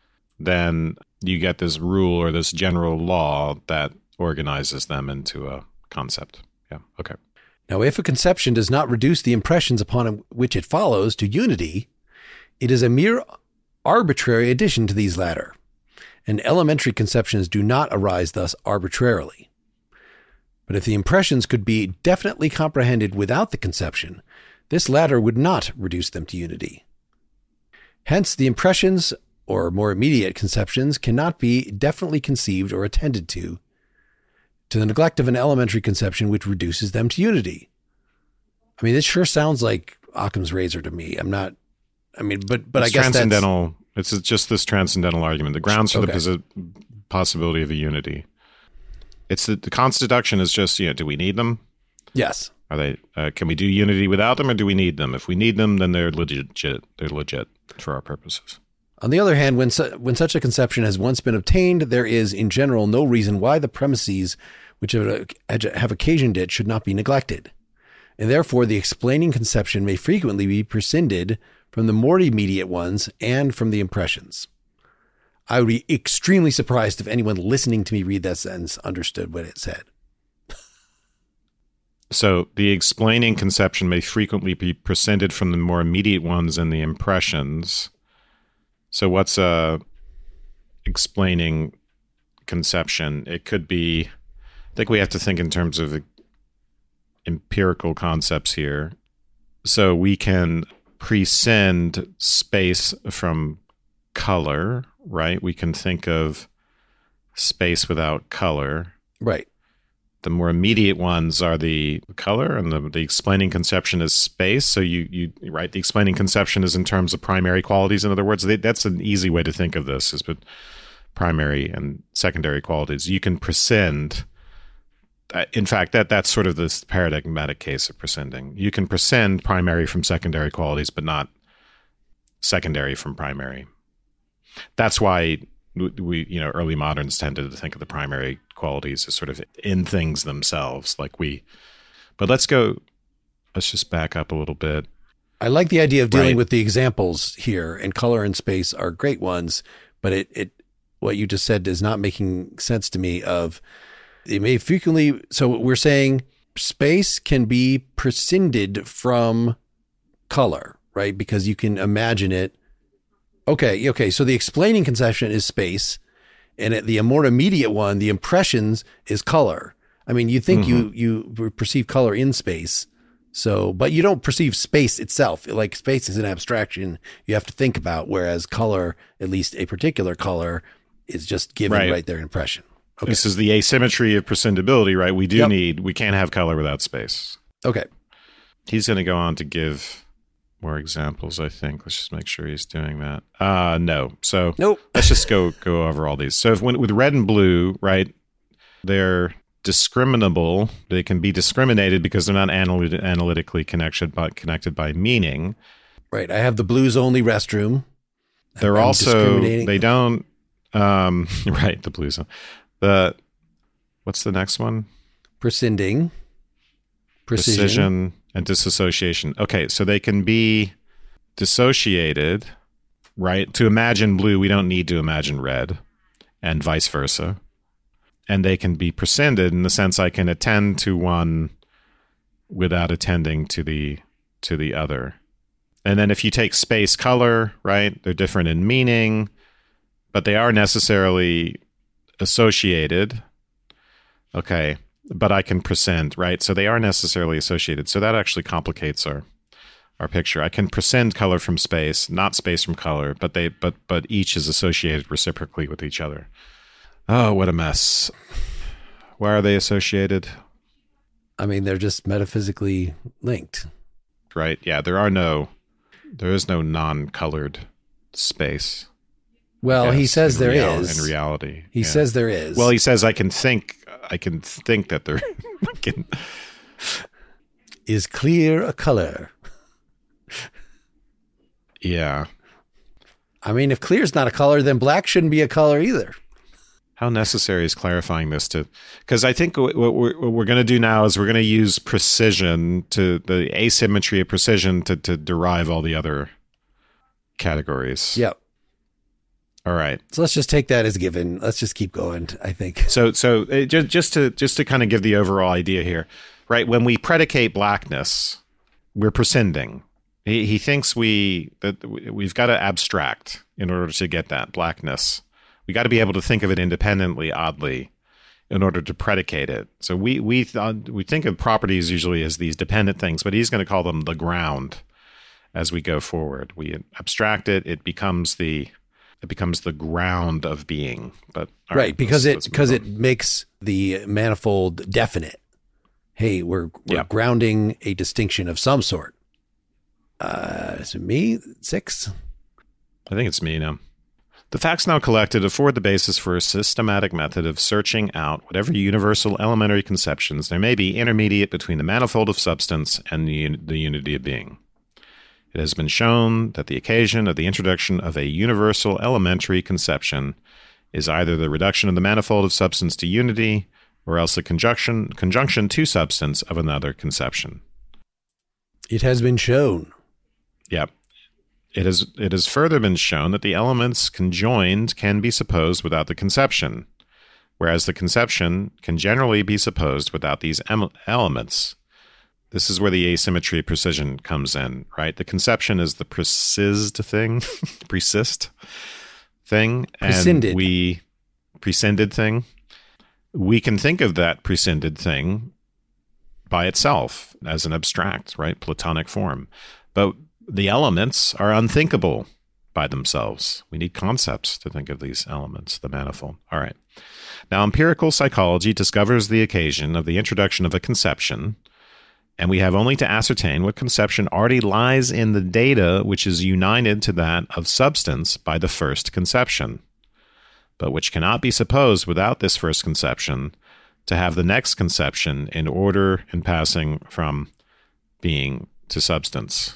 [SPEAKER 1] then you get this rule or this general law that organizes them into a concept. Yeah. Okay.
[SPEAKER 2] Now, if a conception does not reduce the impressions upon which it follows to unity, it is a mere arbitrary addition to these latter, and elementary conceptions do not arise thus arbitrarily. But if the impressions could be definitely comprehended without the conception, this latter would not reduce them to unity. Hence, the impressions, or more immediate conceptions, cannot be definitely conceived or attended to, to the neglect of an elementary conception which reduces them to unity. I mean, this sure sounds like Occam's razor to me. I'm not, I mean, but, but
[SPEAKER 1] it's
[SPEAKER 2] I guess
[SPEAKER 1] transcendental. It's just this transcendental argument. The grounds for
[SPEAKER 2] okay.
[SPEAKER 1] the posi- possibility of a unity. It's the, the Kant's deduction is just, you know, do we need them?
[SPEAKER 2] Yes.
[SPEAKER 1] Are they? Uh, can we do unity without them, or do we need them? If we need them, then they're legit. They're legit for our purposes.
[SPEAKER 2] On the other hand, when su- when such a conception has once been obtained, there is, in general, no reason why the premises which have, have occasioned it should not be neglected, and therefore the explaining conception may frequently be prescinded from the more immediate ones and from the impressions. I would be extremely surprised if anyone listening to me read that sentence understood what it said.
[SPEAKER 1] So the explaining conception may frequently be prescinded from the more immediate ones and the impressions. So what's a explaining conception? It could be, I think we have to think in terms of empirical concepts here. So we can prescind space from color, right? We can think of space without color.
[SPEAKER 2] Right.
[SPEAKER 1] The more immediate ones are the color, and the, the explaining conception is space. So you, you right, the explaining conception is in terms of primary qualities. In other words, they, that's an easy way to think of this, is but primary and secondary qualities. You can prescind. In fact, that that's sort of this paradigmatic case of prescinding. You can prescind primary from secondary qualities, but not secondary from primary. That's why we, you know, early moderns tended to think of the primary qualities as sort of in things themselves, like we. But let's go. Let's just back up a little bit.
[SPEAKER 2] I like the idea of dealing
[SPEAKER 1] Right.
[SPEAKER 2] with the examples here, and color and space are great ones. But it, it, what you just said is not making sense to me. Of it may frequently. So we're saying space can be prescinded from color, right? Because you can imagine it. Okay, okay. So the explaining conception is space, and it, the more immediate one, the impressions, is color. I mean, you think
[SPEAKER 1] Mm-hmm.
[SPEAKER 2] you you perceive color in space, so but you don't perceive space itself. Like space is an abstraction you have to think about, whereas color, at least a particular color, is just given
[SPEAKER 1] Right.
[SPEAKER 2] right, their impression. Okay.
[SPEAKER 1] This is the asymmetry of prescindibility, right? We do
[SPEAKER 2] Yep.
[SPEAKER 1] need. We can't have color without space.
[SPEAKER 2] Okay.
[SPEAKER 1] He's going to go on to give more examples, I think. Let's just make sure he's doing that. Uh, no. So
[SPEAKER 2] Nope.
[SPEAKER 1] let's just go go over all these. So if, when, with red and blue, right, they're discriminable. They can be discriminated because they're not analy- analytically connected by, connected by meaning.
[SPEAKER 2] Right. I have the blues only restroom.
[SPEAKER 1] They're
[SPEAKER 2] I'm
[SPEAKER 1] also,
[SPEAKER 2] discriminating.
[SPEAKER 1] they don't, um, right, the blues. The, what's the next one?
[SPEAKER 2] Prescinding. Precision.
[SPEAKER 1] Precision and disassociation. Okay, so they can be dissociated, right? To imagine blue, we don't need to imagine red, and vice versa. And they can be prescinded in the sense I can attend to one without attending to the to the other. And then if you take space, color, right? They're different in meaning, but they are necessarily associated. Okay. But I can prescind, right? So they are necessarily associated. So that actually complicates our our picture. I can prescind color from space, not space from color, but they but but each is associated reciprocally with each other. Oh, what a mess. Why are they associated?
[SPEAKER 2] I mean, they're just metaphysically linked.
[SPEAKER 1] Right? Yeah, there are no there is no non-colored space.
[SPEAKER 2] Well, he
[SPEAKER 1] Yes,
[SPEAKER 2] says
[SPEAKER 1] in
[SPEAKER 2] there
[SPEAKER 1] real-
[SPEAKER 2] is.
[SPEAKER 1] in reality.
[SPEAKER 2] He
[SPEAKER 1] yeah.
[SPEAKER 2] says there is.
[SPEAKER 1] Well, he says I can think I can think that there I can
[SPEAKER 2] is clear a color?
[SPEAKER 1] Yeah.
[SPEAKER 2] I mean, if clear's not a color, then black shouldn't be a color either.
[SPEAKER 1] How necessary is clarifying this to? Because I think what we're, what we're going to do now is we're going to use precision to the asymmetry of precision to, to derive all the other categories.
[SPEAKER 2] Yep.
[SPEAKER 1] All right.
[SPEAKER 2] So let's just take that as given. Let's just keep going, I think.
[SPEAKER 1] So so uh, just just to just to kind of give the overall idea here, right? When we predicate blackness, we're prescinding. He he thinks we that we've got to abstract in order to get that blackness. We got to be able to think of it independently, oddly, in order to predicate it. So we we th- we think of properties usually as these dependent things, but he's going to call them the ground as we go forward. We abstract it; it becomes the it becomes the ground of being. But all
[SPEAKER 2] Right, because
[SPEAKER 1] let's-
[SPEAKER 2] it
[SPEAKER 1] let's
[SPEAKER 2] because
[SPEAKER 1] move
[SPEAKER 2] it
[SPEAKER 1] on.
[SPEAKER 2] makes the manifold definite. Hey, we're we're
[SPEAKER 1] Yeah.
[SPEAKER 2] grounding a distinction of some sort. Uh, is it me? Six?
[SPEAKER 1] I think it's me now. The facts now collected afford the basis for a systematic method of searching out whatever universal elementary conceptions there may be intermediate between the manifold of substance and the, un- the unity of being. It has been shown that the occasion of the introduction of a universal elementary conception is either the reduction of the manifold of substance to unity, or else the conjunction conjunction to substance of another conception.
[SPEAKER 2] It has been shown.
[SPEAKER 1] Yep. It has it has further been shown that the elements conjoined can be supposed without the conception, whereas the conception can generally be supposed without these em- elements. This is where the asymmetry of precision comes in, right? The conception is the precised thing, precist thing, and
[SPEAKER 2] Prescinded.
[SPEAKER 1] we prescinded thing. We can think of that prescinded thing by itself as an abstract, right, Platonic form, but The elements are unthinkable by themselves. We need concepts to think of these elements, the manifold. All right. Now, empirical psychology discovers the occasion of the introduction of a conception, and we have only to ascertain what conception already lies in the data which is united to that of substance by the first conception, but which cannot be supposed without this first conception to have the next conception in order in passing from being to substance.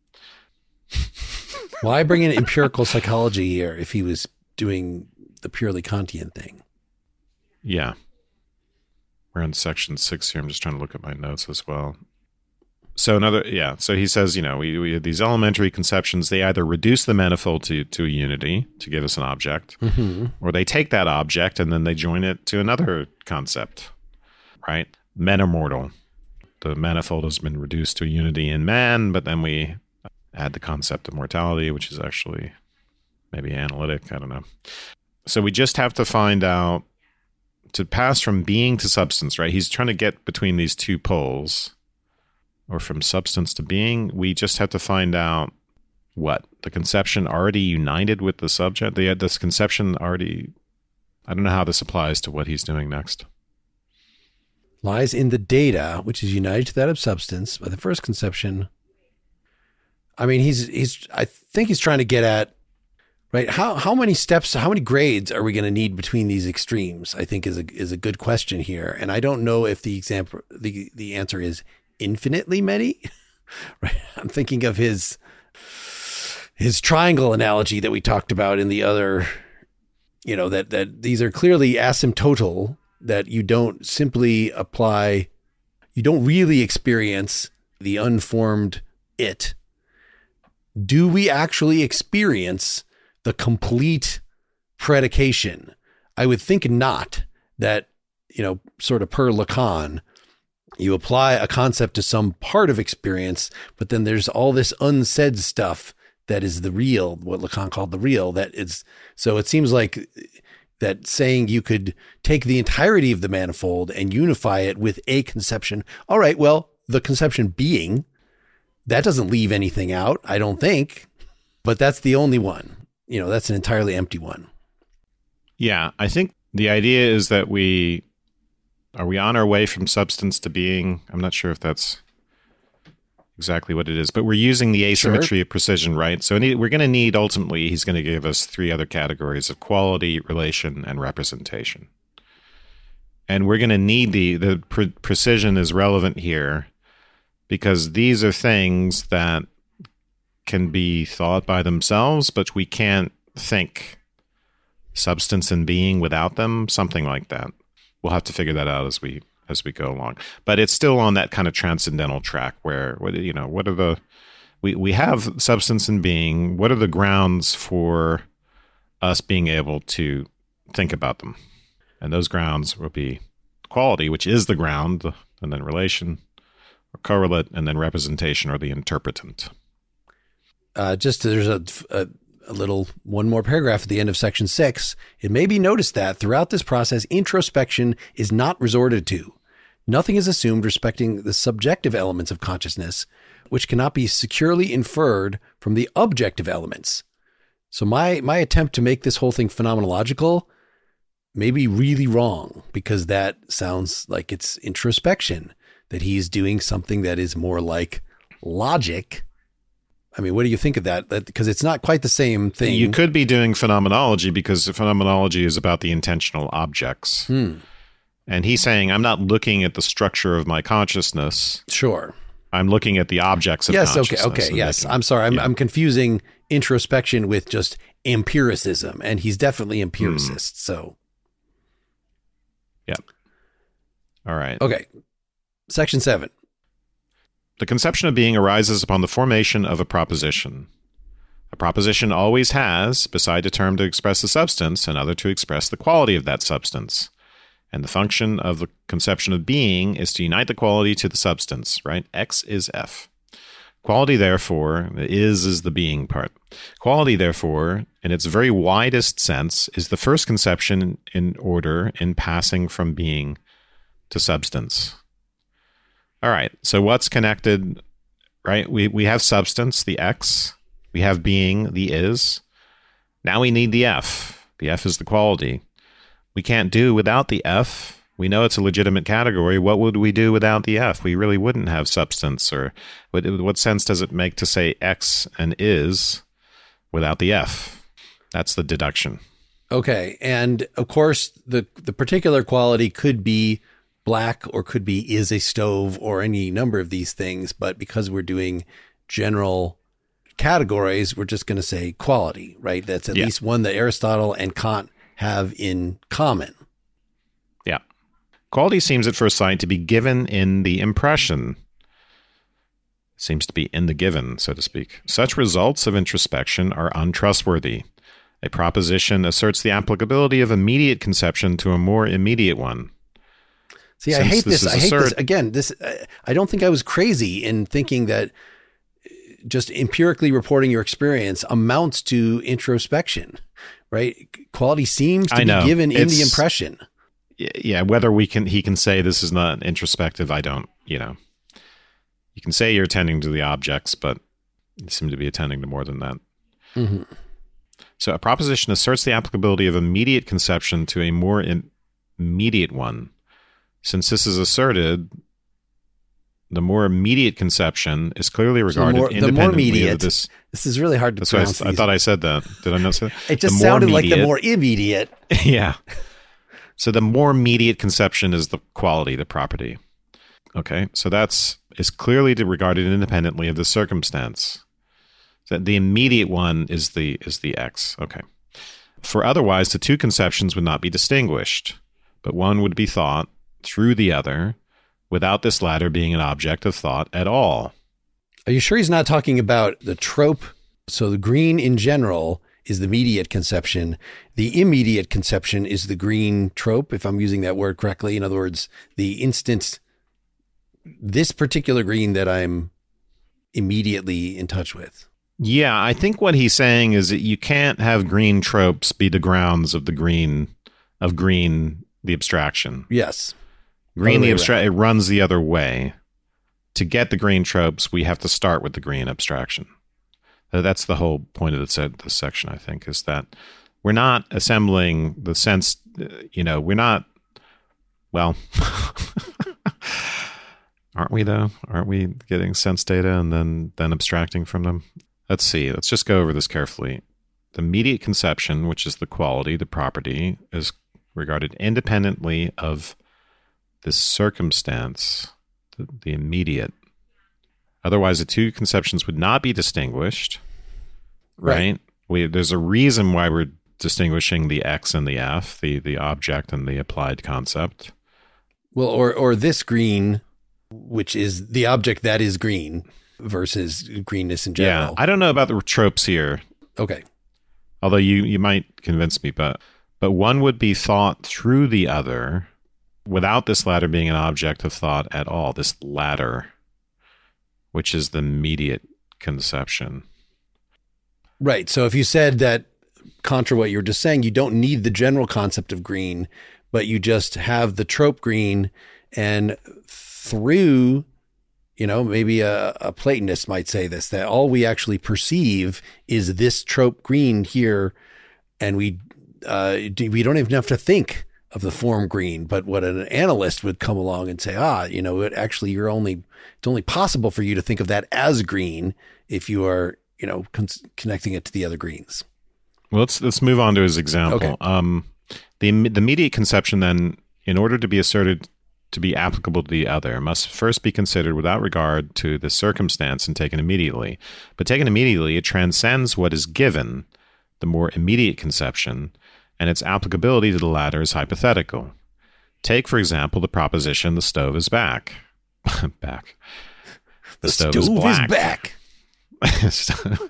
[SPEAKER 2] Why bring in empirical psychology here if he was doing the purely Kantian thing?
[SPEAKER 1] Yeah. We're in section six here. I'm just trying to look at my notes as well. So another, yeah. So he says, you know, we, we have these elementary conceptions. They either reduce the manifold to, to a unity to give us an object, mm-hmm. or they take that object and then they join it to another concept, right? Men are mortal. The manifold has been reduced to a unity in man, but then we add the concept of mortality, which is actually maybe analytic. I don't know. So we just have to find out to pass from being to substance, right? He's trying to get between these two poles, or from substance to being. We just have to find out what the conception already united with the subject. They had this conception already. I don't know how this applies to what he's doing next.
[SPEAKER 2] Lies in the data, which is united to that of substance by the first conception. I mean, he's he's. I think he's trying to get at, right? How how many steps, how many grades are we going to need between these extremes? I think is a is a good question here, and I don't know if the example the the answer is infinitely many. Right? I'm thinking of his his triangle analogy that we talked about in the other. You know that that these are clearly asymptotal. That you don't simply apply, you don't really experience the unformed it. Do we actually experience the complete predication? I would think not. That, you know, sort of per Lacan, you apply a concept to some part of experience, but then there's all this unsaid stuff that is the real, what Lacan called the real, that is, so it seems like that saying you could take the entirety of the manifold and unify it with a conception. All right, well, the conception being, that doesn't leave anything out, I don't think, but that's the only one. You know, that's an entirely empty one.
[SPEAKER 1] Yeah, I think the idea is that we, are we on our way from substance to being? I'm not sure if that's exactly what it is, but we're using the asymmetry sure. of precision, right? So we're going to need, ultimately, he's going to give us three other categories of quality, relation, and representation. And we're going to need the, the pre- precision is relevant here because these are things that can be thought by themselves, but we can't think substance and being without them, something like that. We'll have to figure that out as we as we go along. But it's still on that kind of transcendental track where, what you know, what are the, we, we have substance and being, what are the grounds for us being able to think about them? And those grounds will be quality, which is the ground, and then relation, or correlate, and then representation, or the interpretant.
[SPEAKER 2] Uh, just there's a, a, a little one more paragraph at the end of section six. It may be noticed that throughout this process, introspection is not resorted to. Nothing is assumed respecting the subjective elements of consciousness, which cannot be securely inferred from the objective elements. So my my attempt to make this whole thing phenomenological may be really wrong, because that sounds like it's introspection, that he's doing something that is more like logic. I mean, what do you think of that? That because it's not quite the same thing.
[SPEAKER 1] You could be doing phenomenology, because phenomenology is about the intentional objects.
[SPEAKER 2] Hmm.
[SPEAKER 1] And he's saying, I'm not looking at the structure of my consciousness.
[SPEAKER 2] Sure.
[SPEAKER 1] I'm looking at the objects of
[SPEAKER 2] yes,
[SPEAKER 1] consciousness.
[SPEAKER 2] Okay, okay, yes. I'm sorry. I'm, yeah. I'm confusing introspection with just empiricism, and he's definitely empiricist, mm. so.
[SPEAKER 1] Yeah. All right.
[SPEAKER 2] Okay. Section seven.
[SPEAKER 1] The conception of being arises upon the formation of a proposition. A proposition always has, beside a term to express the substance, another to express the quality of that substance. And the function of the conception of being is to unite the quality to the substance, right? X is F. Quality, therefore, is is the being part. Quality, therefore, in its very widest sense, is the first conception in order in passing from being to substance. All right, so what's connected right? We we have substance, the X. We have being, the is. Now we need the F. The F is the quality. We can't do without the F. We know it's a legitimate category. What would we do without the F? We really wouldn't have substance. Or what, what sense does it make to say X and is without the F? That's the deduction.
[SPEAKER 2] Okay. And of course, the, the particular quality could be black or could be is a stove or any number of these things. But because we're doing general categories, we're just going to say quality, right? That's at yeah. least one that Aristotle and Kant have in common.
[SPEAKER 1] Yeah. Quality seems at first sight to be given in the impression. It seems to be in the given, so to speak. Such results of introspection are untrustworthy. A proposition asserts the applicability of immediate conception to a more immediate one.
[SPEAKER 2] See, Since I hate this. this I hate assert- this. Again, this, I don't think I was crazy in thinking that just empirically reporting your experience amounts to introspection, right? Quality seems to be given in it's, the impression.
[SPEAKER 1] Yeah, whether we can, he can say this is not introspective, I don't, you know. You can say you're attending to the objects, but you seem to be attending to more than that. Mm-hmm. So a proposition asserts the applicability of immediate conception to a more im- immediate one. Since this is asserted, the more immediate conception is clearly regarded so more, independently the more immediate, of this.
[SPEAKER 2] This is really hard to pronounce.
[SPEAKER 1] I, I thought I said that. Did I not say that?
[SPEAKER 2] It just sounded like the more immediate.
[SPEAKER 1] Yeah. So the more immediate conception is the quality, the property. Okay. So that's is clearly regarded independently of the circumstance. So the immediate one is the is the X. Okay. For otherwise, the two conceptions would not be distinguished, but one would be thought through the other, without this latter being an object of thought at all.
[SPEAKER 2] Are you sure he's not talking about the trope? So the green in general is the mediate conception. The immediate conception is the green trope, if I'm using that word correctly. In other words, the instant, this particular green that I'm immediately in touch with.
[SPEAKER 1] Yeah, I think what he's saying is that you can't have green tropes be the grounds of the green, of green, the abstraction.
[SPEAKER 2] Yes.
[SPEAKER 1] Green, the abstract, it runs the other way. To get the green tropes, we have to start with the green abstraction. That's the whole point of this, this section, I think, is that we're not assembling the sense, you know, we're not, well, aren't we though? Aren't we getting sense data and then, then abstracting from them? Let's see. Let's just go over this carefully. The immediate conception, which is the quality, the property, is regarded independently of this circumstance, the, the immediate. Otherwise, the two conceptions would not be distinguished, right? right? We, there's a reason why we're distinguishing the X and the F, the, the object and the applied concept.
[SPEAKER 2] Well, or or this green, which is the object that is green versus greenness in general.
[SPEAKER 1] Yeah, I don't know about the tropes here.
[SPEAKER 2] Okay.
[SPEAKER 1] Although you, you might convince me, but but one would be thought through the other without this latter being an object of thought at all, this latter, which is the immediate conception.
[SPEAKER 2] Right. So if you said that, contra what you were just saying, you don't need the general concept of green, but you just have the trope green, and through, you know, maybe a, a Platonist might say this, that all we actually perceive is this trope green here, and we uh, we don't even have to think of the form green, but what an analyst would come along and say, ah, you know, it actually, you're only, it's only possible for you to think of that as green if you are, you know, con- connecting it to the other greens.
[SPEAKER 1] Well, let's, let's move on to his example.
[SPEAKER 2] Okay.
[SPEAKER 1] Um, the, the immediate conception then, in order to be asserted to be applicable to the other, must first be considered without regard to the circumstance and taken immediately. But taken immediately, it transcends what is given, the more immediate conception, and its applicability to the latter is hypothetical. Take, for example, the proposition, the stove is back. back.
[SPEAKER 2] The, the stove, stove is, black. is back.
[SPEAKER 1] The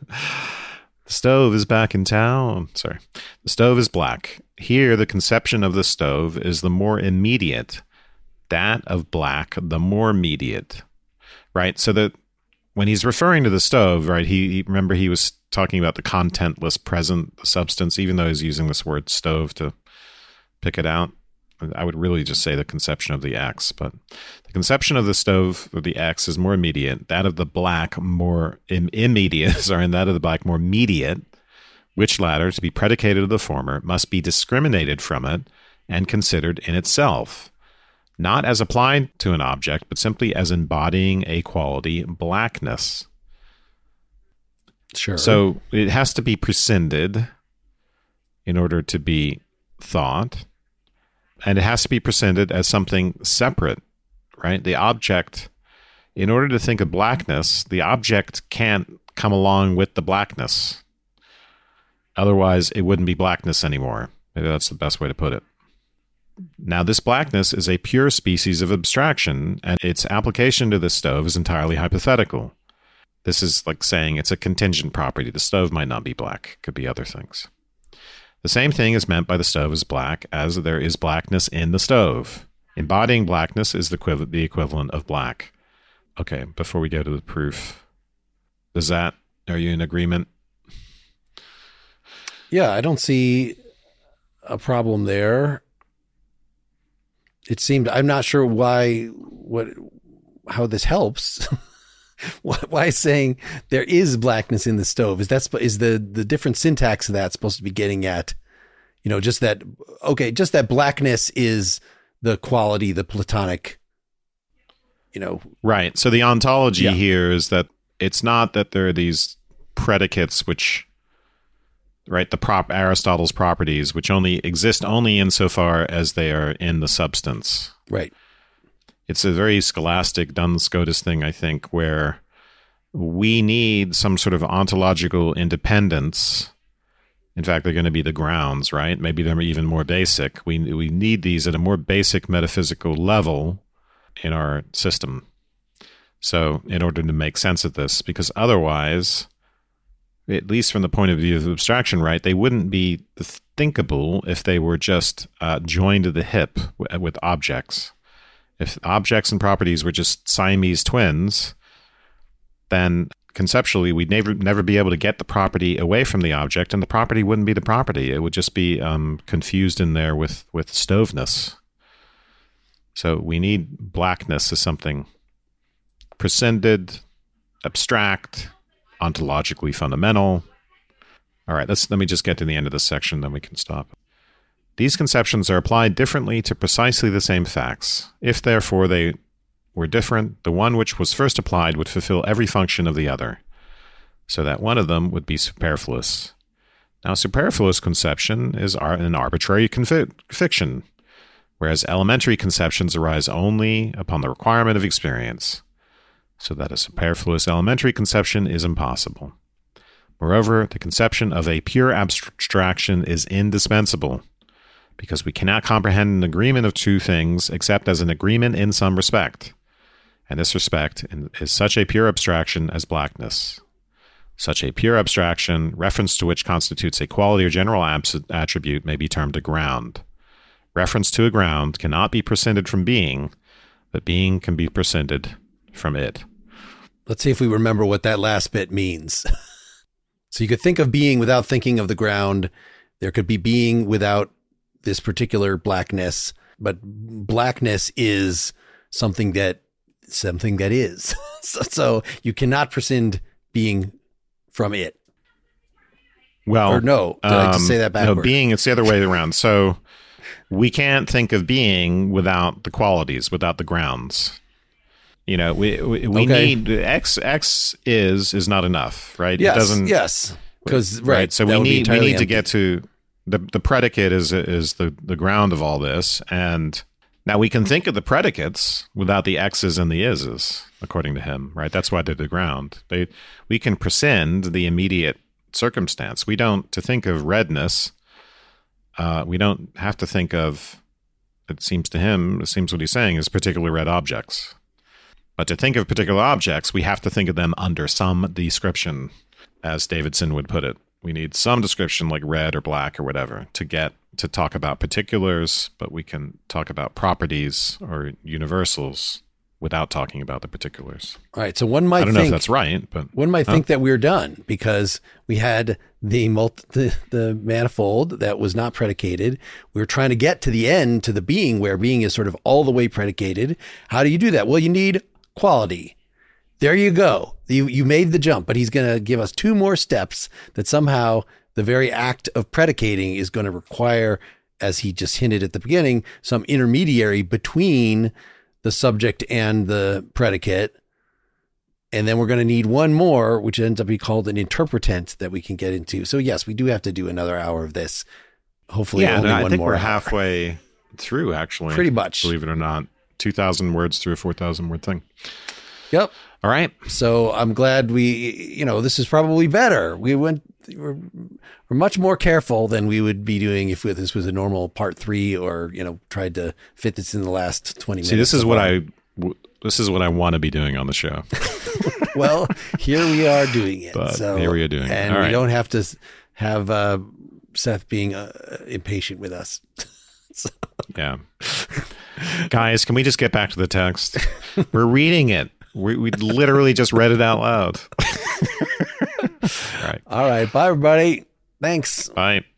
[SPEAKER 1] stove is back in town. Sorry. The stove is black. Here, the conception of the stove is the more immediate. That of black, the more immediate. Right? So that when he's referring to the stove, right, he, he remember he was talking about the contentless present, the substance, even though he's using this word stove to pick it out. I would really just say the conception of the X, but the conception of the stove or the X is more immediate. That of the black more im- immediate, sorry, and that of the black more mediate, which latter, to be predicated of the former, must be discriminated from it and considered in itself, not as applied to an object, but simply as embodying a quality, blackness.
[SPEAKER 2] Sure.
[SPEAKER 1] So it has to be prescinded in order to be thought. And it has to be presented as something separate, right? The object, in order to think of blackness, the object can't come along with the blackness. Otherwise, it wouldn't be blackness anymore. Maybe that's the best way to put it. Now, this blackness is a pure species of abstraction, and its application to the stove is entirely hypothetical. This is like saying it's a contingent property. The stove might not be black. It could be other things. The same thing is meant by the stove as black as there is blackness in the stove. Embodying blackness is the, equiv- the equivalent of black. Okay, before we go to the proof, does that, are you in agreement?
[SPEAKER 2] Yeah, I don't see a problem there. It seemed, I'm not sure why, what, how this helps. Why saying there is blackness in the stove? Is that is the the different syntax of that supposed to be getting at, you know, just that, okay, just that blackness is the quality, the Platonic, you know.
[SPEAKER 1] Right. So the ontology
[SPEAKER 2] yeah.
[SPEAKER 1] here is that it's not that there are these predicates which, right, the prop Aristotle's properties, which only exist only insofar as they are in the substance.
[SPEAKER 2] Right.
[SPEAKER 1] It's a very scholastic Duns Scotus thing, I think, where we need some sort of ontological independence. In fact, they're going to be the grounds, right? Maybe they're even more basic. We we need these at a more basic metaphysical level in our system. So in order to make sense of this, because otherwise, at least from the point of view of abstraction, right, they wouldn't be thinkable if they were just uh, joined to the hip w- with objects. If objects and properties were just Siamese twins, then conceptually we'd never never be able to get the property away from the object, and the property wouldn't be the property. It would just be um, confused in there with, with stoveness. So we need blackness as something prescinded, abstract, ontologically fundamental. All right, let's let me just get to the end of this section, then we can stop. These conceptions are applied differently to precisely the same facts. If, therefore, they were different, the one which was first applied would fulfill every function of the other, so that one of them would be superfluous. Now, superfluous conception is an arbitrary confi- fiction, whereas elementary conceptions arise only upon the requirement of experience, so that a superfluous elementary conception is impossible. Moreover, the conception of a pure abstraction is indispensable, because we cannot comprehend an agreement of two things except as an agreement in some respect, and this respect is such a pure abstraction as blackness. Such a pure abstraction, reference to which constitutes a quality or general abs- attribute, may be termed a ground. Reference to a ground cannot be prescinded from being, but being can be prescinded from it.
[SPEAKER 2] Let's see if we remember what that last bit means. So you could think of being without thinking of the ground. There could be being without this particular blackness, but blackness is something that something that is. so, so you cannot prescind being from it.
[SPEAKER 1] Well,
[SPEAKER 2] or no, did um, I just say that backward?
[SPEAKER 1] No, being, it's the other way around. So we can't think of being without the qualities, without the grounds. You know, we we, we okay. need X. X is is not enough, right?
[SPEAKER 2] Yes,
[SPEAKER 1] it doesn't.
[SPEAKER 2] Yes, because right,
[SPEAKER 1] right. So we need we need empty. to get to the the predicate is is the the ground of all this, and now we can think of the predicates without the X's and the is's, according to him, right? That's why they're the ground. They we can prescind the immediate circumstance. We don't to think of redness. Uh, we don't have to think of. It seems to him. It seems what he's saying is particular red objects. But to think of particular objects, we have to think of them under some description, as Davidson would put it. We need some description like red or black or whatever to get to talk about particulars, but we can talk about properties or universals without talking about the particulars.
[SPEAKER 2] All right. So one might
[SPEAKER 1] I don't know
[SPEAKER 2] think,
[SPEAKER 1] if that's right, but
[SPEAKER 2] one might
[SPEAKER 1] huh?
[SPEAKER 2] think that we're done because we had the, multi, the the manifold that was not predicated. We were trying to get to the end, to the being, where being is sort of all the way predicated. How do you do that? Well, you need quality. There you go. You you made the jump, but he's going to give us two more steps that somehow the very act of predicating is going to require, as he just hinted at the beginning, some intermediary between the subject and the predicate. And then we're going to need one more, which ends up being called an interpretant that we can get into. So yes, we do have to do another hour of this. Hopefully
[SPEAKER 1] yeah,
[SPEAKER 2] only
[SPEAKER 1] no, I
[SPEAKER 2] one
[SPEAKER 1] think
[SPEAKER 2] more
[SPEAKER 1] we're
[SPEAKER 2] hour.
[SPEAKER 1] halfway through, actually.
[SPEAKER 2] Pretty much.
[SPEAKER 1] Believe it or not. two thousand words through a four thousand word thing.
[SPEAKER 2] Yep.
[SPEAKER 1] All right.
[SPEAKER 2] So I'm glad we, you know, this is probably better. We went, we're, we're much more careful than we would be doing if this was a normal part three or, you know, tried to fit this in the last twenty minutes.
[SPEAKER 1] See, this is what I, this is what I want to be doing on the show.
[SPEAKER 2] Well, here we are doing it.
[SPEAKER 1] But
[SPEAKER 2] so,
[SPEAKER 1] here we are doing it.
[SPEAKER 2] And
[SPEAKER 1] All
[SPEAKER 2] we
[SPEAKER 1] right.
[SPEAKER 2] don't have to have uh, Seth being uh, impatient with us. So.
[SPEAKER 1] Yeah. Guys, can we just get back to the text? We're reading it. We, we literally just read it out loud. All right.
[SPEAKER 2] All right. Bye, everybody. Thanks.
[SPEAKER 1] Bye.